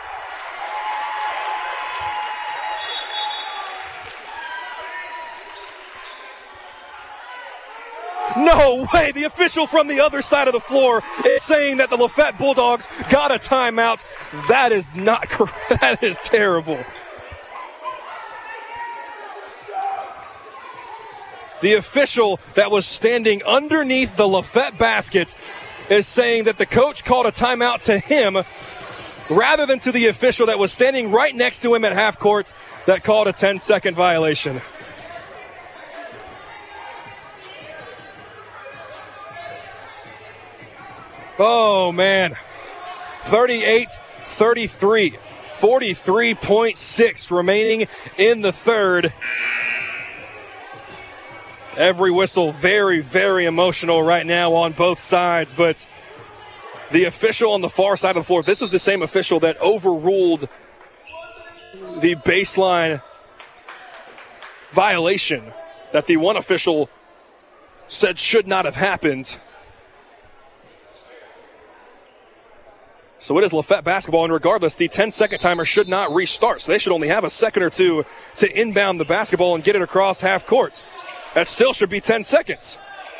B: No way! The official from the other side of the floor is saying that the Lafayette Bulldogs got a timeout. That is not correct. That is terrible. The official that was standing underneath the Lafette basket is saying that the coach called a timeout to him rather than to the official that was standing right next to him at half court that called a ten-second violation. Oh, man. thirty-eight thirty-three. forty-three point six remaining in the third. Every whistle very, very emotional right now on both sides, but the official on the far side of the floor, this is the same official that overruled the baseline violation that the one official said should not have happened. So it is Lafette basketball, and regardless, the ten-second timer should not restart, so they should only have a second or two to inbound the basketball and get it across half court. That still should be ten seconds.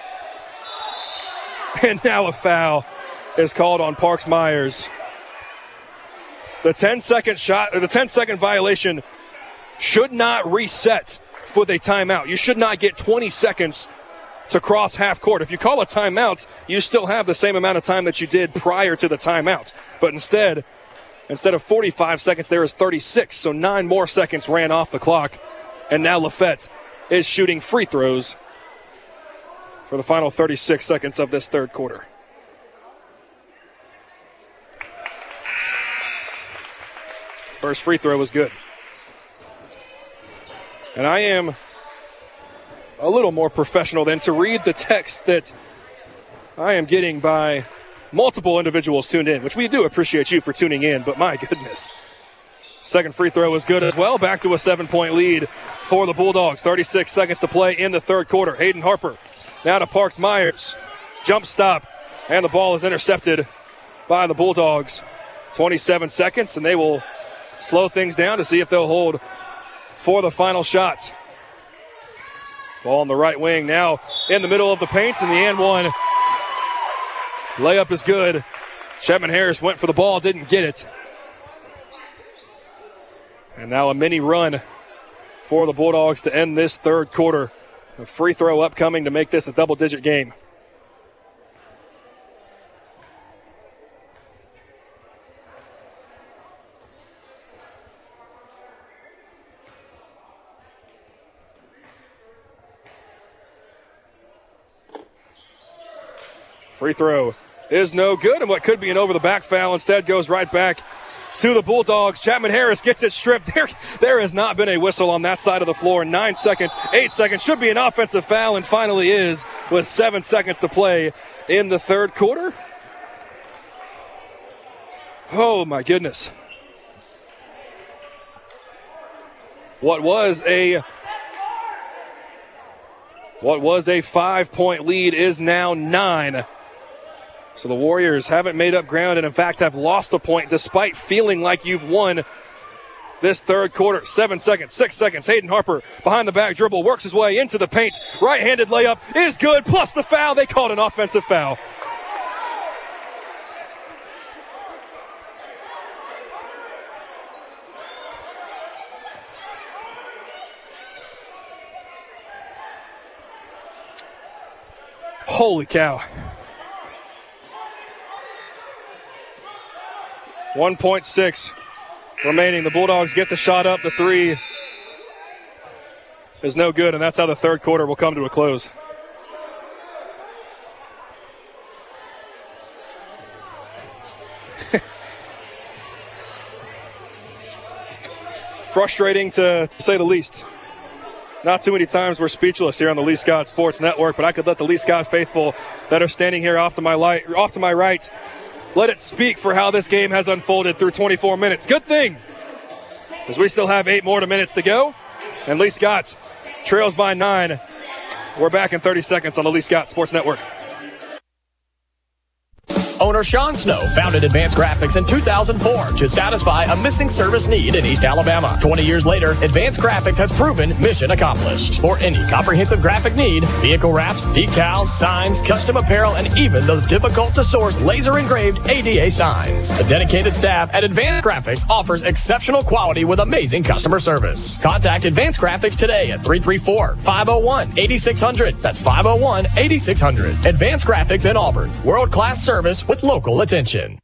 B: And now a foul is called on Parks Myers. The ten-second shot, or the ten-second violation should not reset with a timeout. You should not get twenty seconds to cross half court. If you call a timeout, you still have the same amount of time that you did prior to the timeout. But instead, instead of forty-five seconds, there is thirty-six. So nine more seconds ran off the clock. And now Lafette is shooting free throws for the final thirty-six seconds of this third quarter. First free throw was good. And I am a little more professional than to read the text that I am getting by multiple individuals tuned in, which we do appreciate you for tuning in, but my goodness. Second free throw was good as well. Back to a seven-point lead for the Bulldogs. thirty-six seconds to play in the third quarter. Hayden Harper now to Parks Myers. Jump stop, and the ball is intercepted by the Bulldogs. twenty-seven seconds, and they will slow things down to see if they'll hold for the final shot. Ball on the right wing now in the middle of the paint, and the and one. Layup is good. Chapman Harris went for the ball, didn't get it. And now a mini run for the Bulldogs to end this third quarter. A free throw upcoming to make this a double-digit game. Free throw is no good, and what could be an over-the-back foul instead goes right back to the Bulldogs. Chapman Harris gets it stripped. There, there has not been a whistle on that side of the floor. Nine seconds, eight seconds, should be an offensive foul, and finally is with seven seconds to play in the third quarter. Oh, my goodness. What was a what was a five-point lead is now nine. So the Warriors haven't made up ground and, in fact, have lost a point despite feeling like you've won this third quarter. Seven seconds, six seconds. Hayden Harper behind the back dribble, works his way into the paint. Right-handed layup is good, plus the foul. They called an offensive foul. Holy cow. one point six remaining. The Bulldogs get the shot up. The three is no good, and that's how the third quarter will come to a close. Frustrating to, to say the least. Not too many times we're speechless here on the Lee Scott Sports Network, but I could let the Lee Scott faithful that are standing here off to my light, off to my right, let it speak for how this game has unfolded through twenty-four minutes. Good thing, as we still have eight more minutes to go, and Lee Scott trails by nine. We're back in thirty seconds on the Lee Scott Sports Network.
J: Owner Sean Snow founded Advanced Graphics in two thousand four to satisfy a missing service need in East Alabama. twenty years later, Advanced Graphics has proven mission accomplished. For any comprehensive graphic need, vehicle wraps, decals, signs, custom apparel, and even those difficult-to-source laser-engraved A D A signs. The dedicated staff at Advanced Graphics offers exceptional quality with amazing customer service. Contact Advanced Graphics today at three three four, five oh one, eight six hundred. That's five oh one, eight six hundred. Advanced Graphics in Auburn. World-class service with local attention.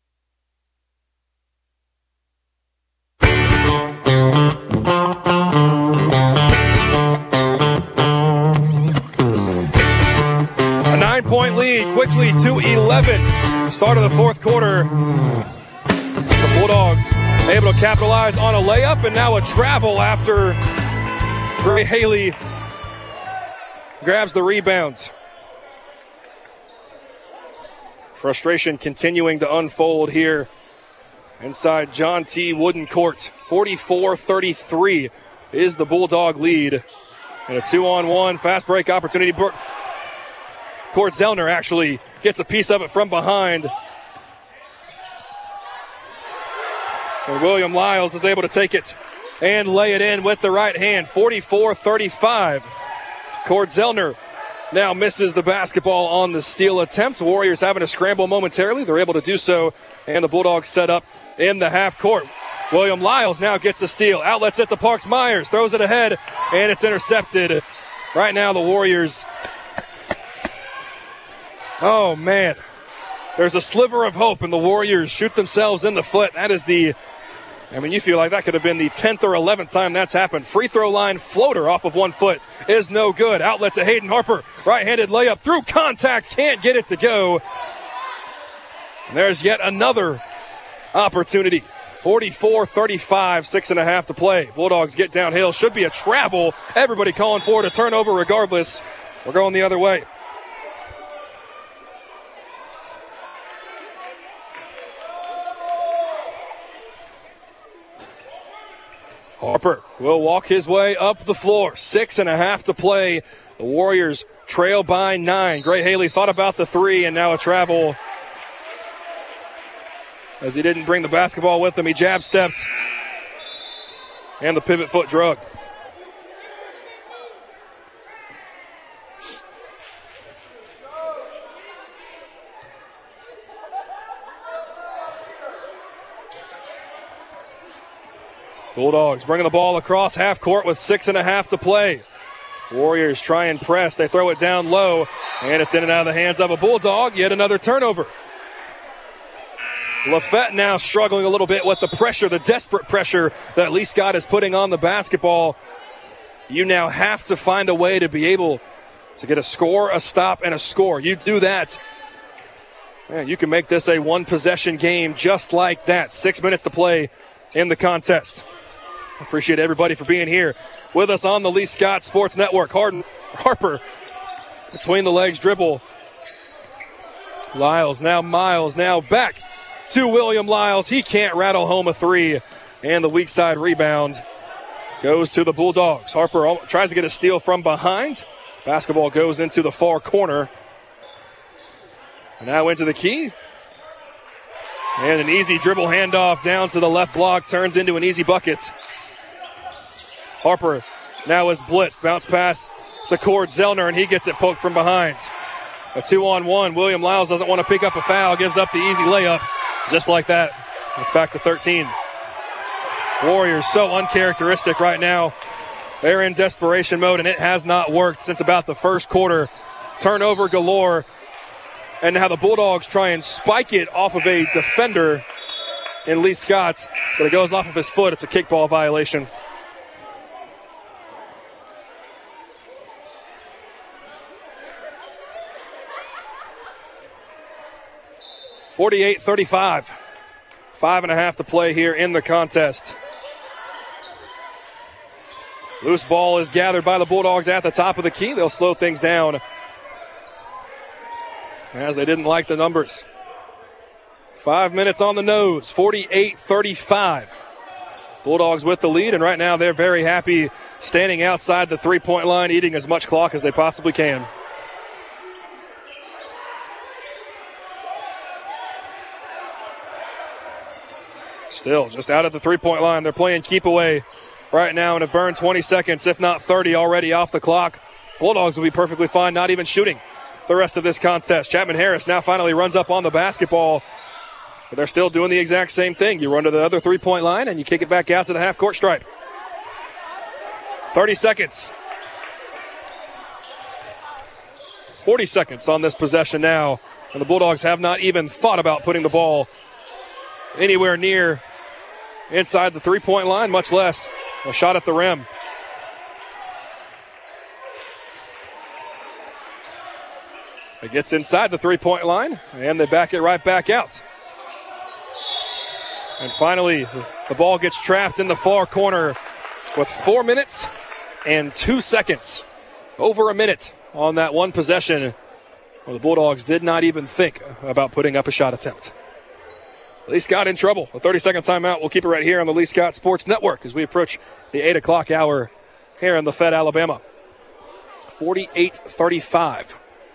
B: A nine-point lead, quickly to eleven. Start of the fourth quarter. The Bulldogs able to capitalize on a layup, and now a travel after Gray Haley grabs the rebounds. Frustration continuing to unfold here inside John T. Wooden Court. forty-four thirty-three is the Bulldog lead. And a two-on-one fast break opportunity. Court Zellner actually gets a piece of it from behind. And William Lyles is able to take it and lay it in with the right hand. forty-four thirty-five. Court Zellner now misses the basketball on the steal attempt. Warriors having to scramble momentarily. They're able to do so, and the Bulldogs set up in the half court. William Lyles now gets the steal. Outlets it to Parks Myers. Throws it ahead, and it's intercepted. Right now the Warriors. Oh, man. There's a sliver of hope, and the Warriors shoot themselves in the foot. That is the, I mean, you feel like that could have been the tenth or eleventh time that's happened. Free throw line floater off of one foot is no good. Outlet to Hayden Harper. Right-handed layup through contact. Can't get it to go. And there's yet another opportunity. forty-four thirty-five, six and a half to play. Bulldogs get downhill. Should be a travel. Everybody calling for it, a turnover regardless. We're going the other way. Harper will walk his way up the floor. Six and a half to play. The Warriors trail by nine. Gray Haley thought about the three, and now a travel. As he didn't bring the basketball with him, he jab stepped. And the pivot foot drug. Bulldogs bringing the ball across half court with six and a half to play. Warriors try and press. They throw it down low, and it's in and out of the hands of a Bulldog. Yet another turnover. Lafette now struggling a little bit with the pressure, the desperate pressure that Lee Scott is putting on the basketball. You now have to find a way to be able to get a score, a stop, and a score. You do that, man, you can make this a one-possession game just like that. Six minutes to play in the contest. Appreciate everybody for being here with us on the Lee Scott Sports Network. Harden, Harper between the legs dribble. Lyles, now Miles, now back to William Lyles. He can't rattle home a three, and the weak side rebound goes to the Bulldogs. Harper tries to get a steal from behind. Basketball goes into the far corner. And now into the key. And an easy dribble handoff down to the left block turns into an easy bucket. Harper now is blitzed. Bounce pass to Cord Zellner, and he gets it poked from behind. A two-on-one. William Lyles doesn't want to pick up a foul. Gives up the easy layup. Just like that. It's back to thirteen. Warriors so uncharacteristic right now. They're in desperation mode, and it has not worked since about the first quarter. Turnover galore. And now the Bulldogs try and spike it off of a defender in Lee Scott, but it goes off of his foot. It's a kickball violation. forty-eight thirty-five. Five and a half to play here in the contest. Loose ball is gathered by the Bulldogs at the top of the key. They'll slow things down as they didn't like the numbers. Five minutes on the nose, forty-eight thirty-five. Bulldogs with the lead, and right now they're very happy standing outside the three-point line, eating as much clock as they possibly can. Still just out of the three-point line. They're playing keep away right now and have burned twenty seconds, if not thirty, already off the clock. Bulldogs will be perfectly fine, not even shooting the rest of this contest. Chapman Harris now finally runs up on the basketball, but they're still doing the exact same thing. You run to the other three-point line and you kick it back out to the half-court stripe. thirty seconds. forty seconds on this possession now, and the Bulldogs have not even thought about putting the ball anywhere near inside the three-point line, much less a shot at the rim. It gets inside the three-point line, and they back it right back out. And finally, the ball gets trapped in the far corner with four minutes and two seconds. Over a minute on that one possession where the Bulldogs did not even think about putting up a shot attempt. Lee Scott in trouble. A thirty-second timeout. We'll keep it right here on the Lee Scott Sports Network as we approach the eight o'clock hour here in Lafayette, Alabama. forty-eight thirty-five.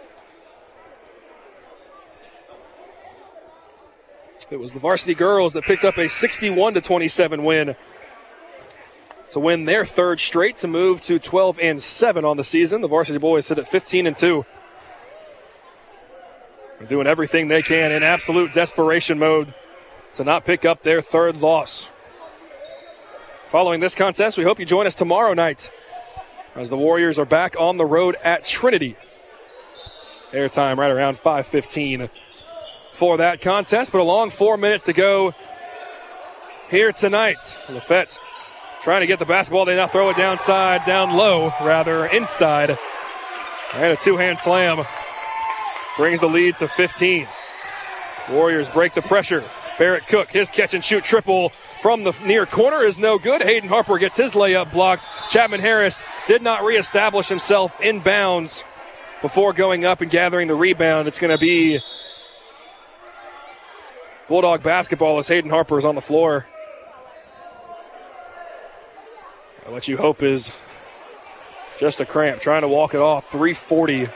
B: It was the varsity girls that picked up a sixty-one to twenty-seven win to win their third straight to move to twelve and seven on the season. The varsity boys sit at fifteen and two. They're doing everything they can in absolute desperation mode to not pick up their third loss. Following this contest, we hope you join us tomorrow night as the Warriors are back on the road at Trinity. Airtime right around five fifteen for that contest, but a long four minutes to go here tonight. Lafayette trying to get the basketball. They now throw it downside, down low, rather, inside. And a two-hand slam brings the lead to fifteen. Warriors break the pressure. Barrett Cook, his catch-and-shoot triple from the near corner is no good. Hayden Harper gets his layup blocked. Chapman Harris did not reestablish himself in bounds before going up and gathering the rebound. It's going to be Bulldog basketball as Hayden Harper is on the floor. What you hope is just a cramp, trying to walk it off. three forty.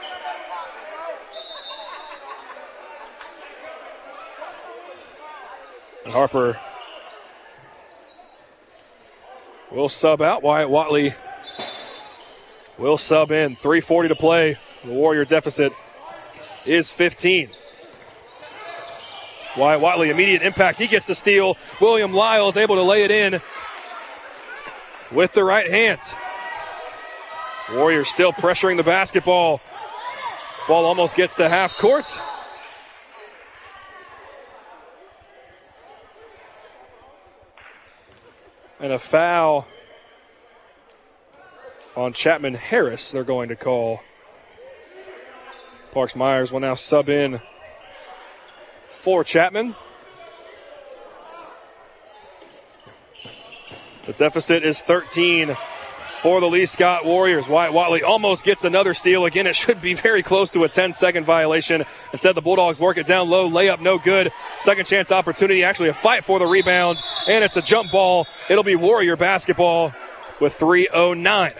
B: And Harper will sub out. Wyatt Watley will sub in. three forty to play. The Warrior deficit is fifteen. Wyatt Watley, immediate impact. He gets the steal. William Lyles able to lay it in with the right hand. Warriors still pressuring the basketball. Ball almost gets to half court. And a foul on Chapman Harris they're going to call. Parks Myers will now sub in for Chapman. The deficit is thirteen for the Lee Scott Warriors. Wyatt Watley almost gets another steal. Again, it should be very close to a ten-second violation. Instead, the Bulldogs work it down low. Layup no good. Second chance opportunity. Actually a fight for the rebounds. And it's a jump ball. It'll be Warrior basketball with three oh nine.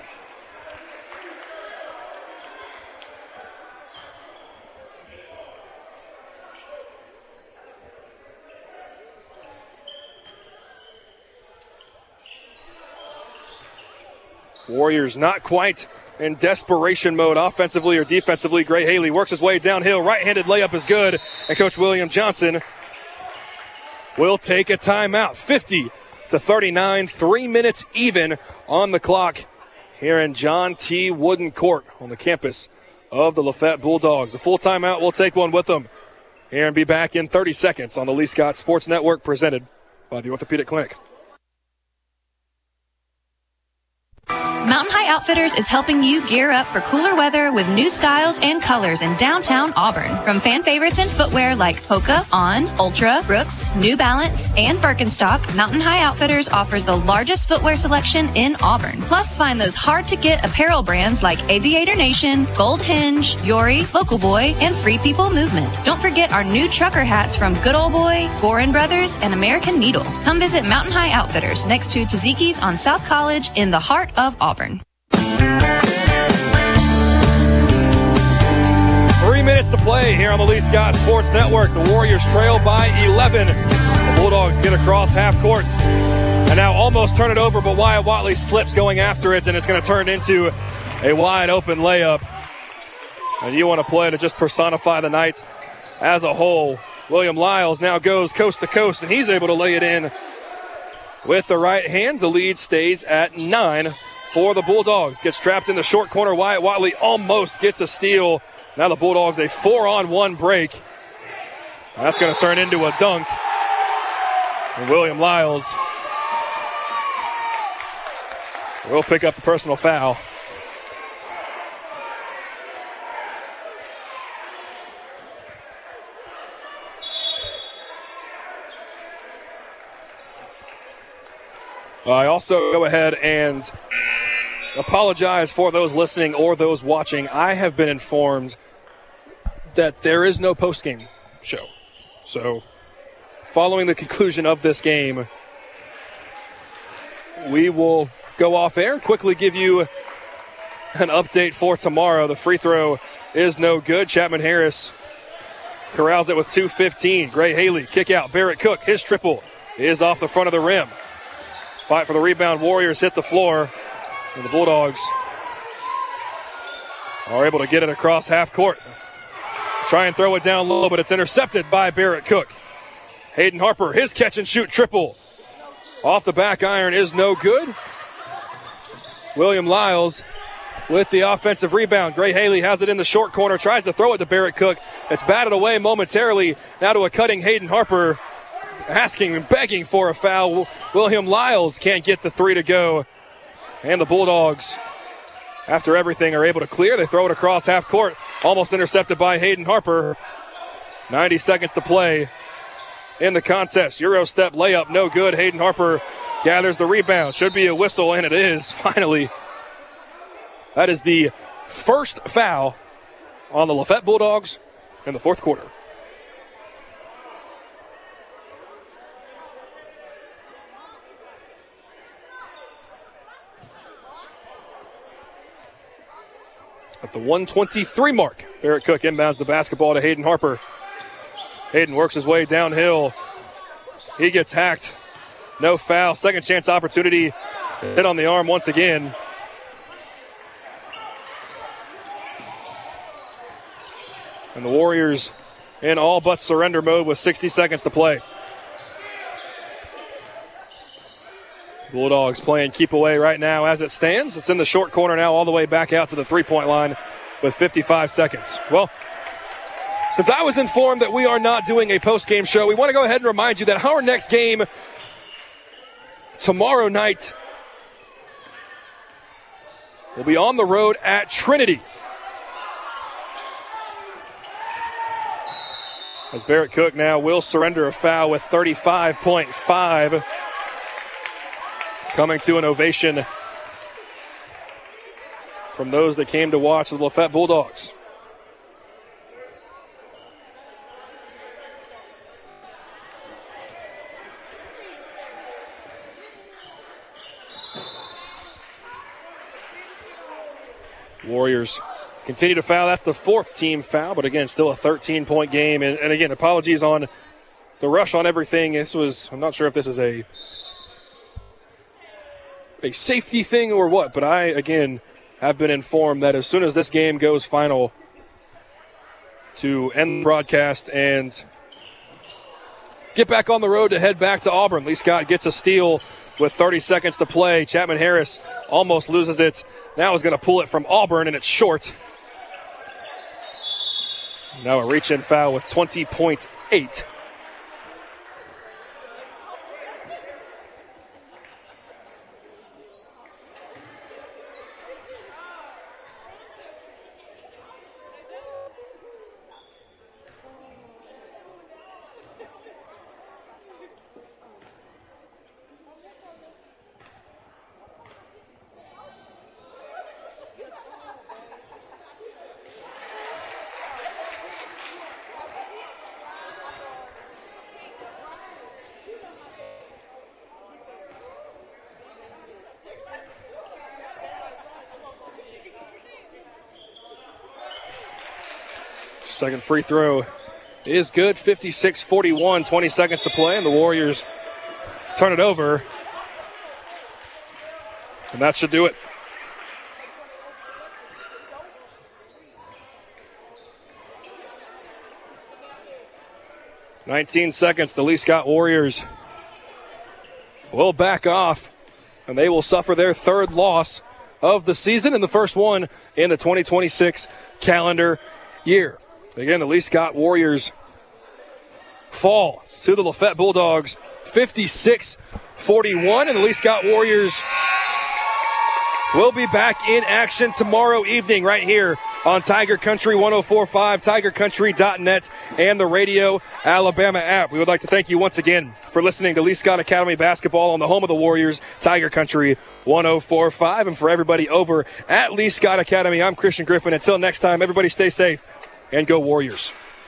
B: Warriors not quite in desperation mode offensively or defensively. Gray Haley works his way downhill. Right-handed layup is good. And Coach William Johnson will take a timeout. fifty to thirty-nine. Three minutes even on the clock here in John T. Wooden Court on the campus of the Lafayette Bulldogs. A full timeout. We'll take one with them here and be back in thirty seconds on the Lee Scott Sports Network presented by the Orthopedic Clinic.
F: Mountain High Outfitters is helping you gear up for cooler weather with new styles and colors in downtown Auburn. From fan favorites in footwear like Hoka, On, Ultra, Brooks, New Balance, and Birkenstock, Mountain High Outfitters offers the largest footwear selection in Auburn. Plus, find those hard-to-get apparel brands like Aviator Nation, Gold Hinge, Yori, Local Boy, and Free People Movement. Don't forget our new trucker hats from Good Old Boy, Gorin Brothers, and American Needle. Come visit Mountain High Outfitters next to Taziki's on South College in the heart of Auburn.
B: Three minutes to play here on the Lee Scott Sports Network. The Warriors trail by eleven The Bulldogs get across half court and now almost turn it over, but Wyatt Whatley slips going after it, and it's going to turn into a wide open layup. And you want to play to just personify the night as a whole. William Lyles now goes coast to coast, and he's able to lay it in with the right hand. The lead stays at nine for the Bulldogs. Gets trapped in the short corner. Wyatt Whatley almost gets a steal. Now the Bulldogs a four-on-one break. That's going to turn into a dunk. And William Lyles will pick up the personal foul. I also go ahead and apologize for those listening or those watching. I have been informed that there is no postgame show. So, following the conclusion of this game, we will go off air, quickly give you an update for tomorrow. The free throw is no good. Chapman Harris corrals it with two fifteen. Gray Haley, kick out. Barrett Cook, his triple is off the front of the rim. Fight for the rebound. Warriors hit the floor, and the Bulldogs are able to get it across half court. Try and throw it down low, but it's intercepted by Barrett Cook. Hayden Harper, his catch and shoot triple off the back iron is no good. William Lyles with the offensive rebound. Gray Haley has it in the short corner, tries to throw it to Barrett Cook. It's batted away momentarily. Now to a cutting Hayden Harper, asking and begging for a foul. William Lyles can't get the three to go. And the Bulldogs, after everything, are able to clear. They throw it across half court, almost intercepted by Hayden Harper. ninety seconds to play in the contest. Euro step layup, no good. Hayden Harper gathers the rebound. Should be a whistle, and it is, finally. That is the first foul on the Lafayette Bulldogs in the fourth quarter. At the one twenty-three mark, Barrett Cook inbounds the basketball to Hayden Harper. Hayden works his way downhill. He gets hacked. No foul. Second chance opportunity. Hit on the arm once again. And the Warriors in all but surrender mode with sixty seconds to play. Bulldogs playing keep away right now as it stands. It's in the short corner now, all the way back out to the three-point line with fifty-five seconds. Well, since I was informed that we are not doing a post-game show, we want to go ahead and remind you that our next game tomorrow night will be on the road at Trinity. As Barrett Cook now will surrender a foul with thirty-five point five. Coming to an ovation from those that came to watch the Lafayette Bulldogs. Warriors continue to foul. That's the fourth team foul, but again, still a thirteen-point game. And, and again, apologies on the rush on everything. This was, I'm not sure if this is a a safety thing or what, but I, again, have been informed that as soon as this game goes final, to end the broadcast and get back on the road to head back to Auburn. Lee Scott gets a steal with thirty seconds to play. Chapman Harris almost loses it. Now is going to pull it from Auburn, and it's short. Now a reach-in foul with twenty point eight. Second free throw is good. fifty-six forty-one, twenty seconds to play, and the Warriors turn it over. And that should do it. nineteen seconds. The Lee Scott Warriors will back off, and they will suffer their third loss of the season and the first one in the twenty twenty-six calendar year. Again, the Lee Scott Warriors fall to the Lafayette Bulldogs fifty-six forty-one, and the Lee Scott Warriors will be back in action tomorrow evening right here on Tiger Country one oh four point five, tiger country dot net, and the Radio Alabama app. We would like to thank you once again for listening to Lee Scott Academy Basketball on the home of the Warriors, Tiger Country one oh four point five. And for everybody over at Lee Scott Academy, I'm Christian Griffin. Until next time, everybody stay safe and go Warriors.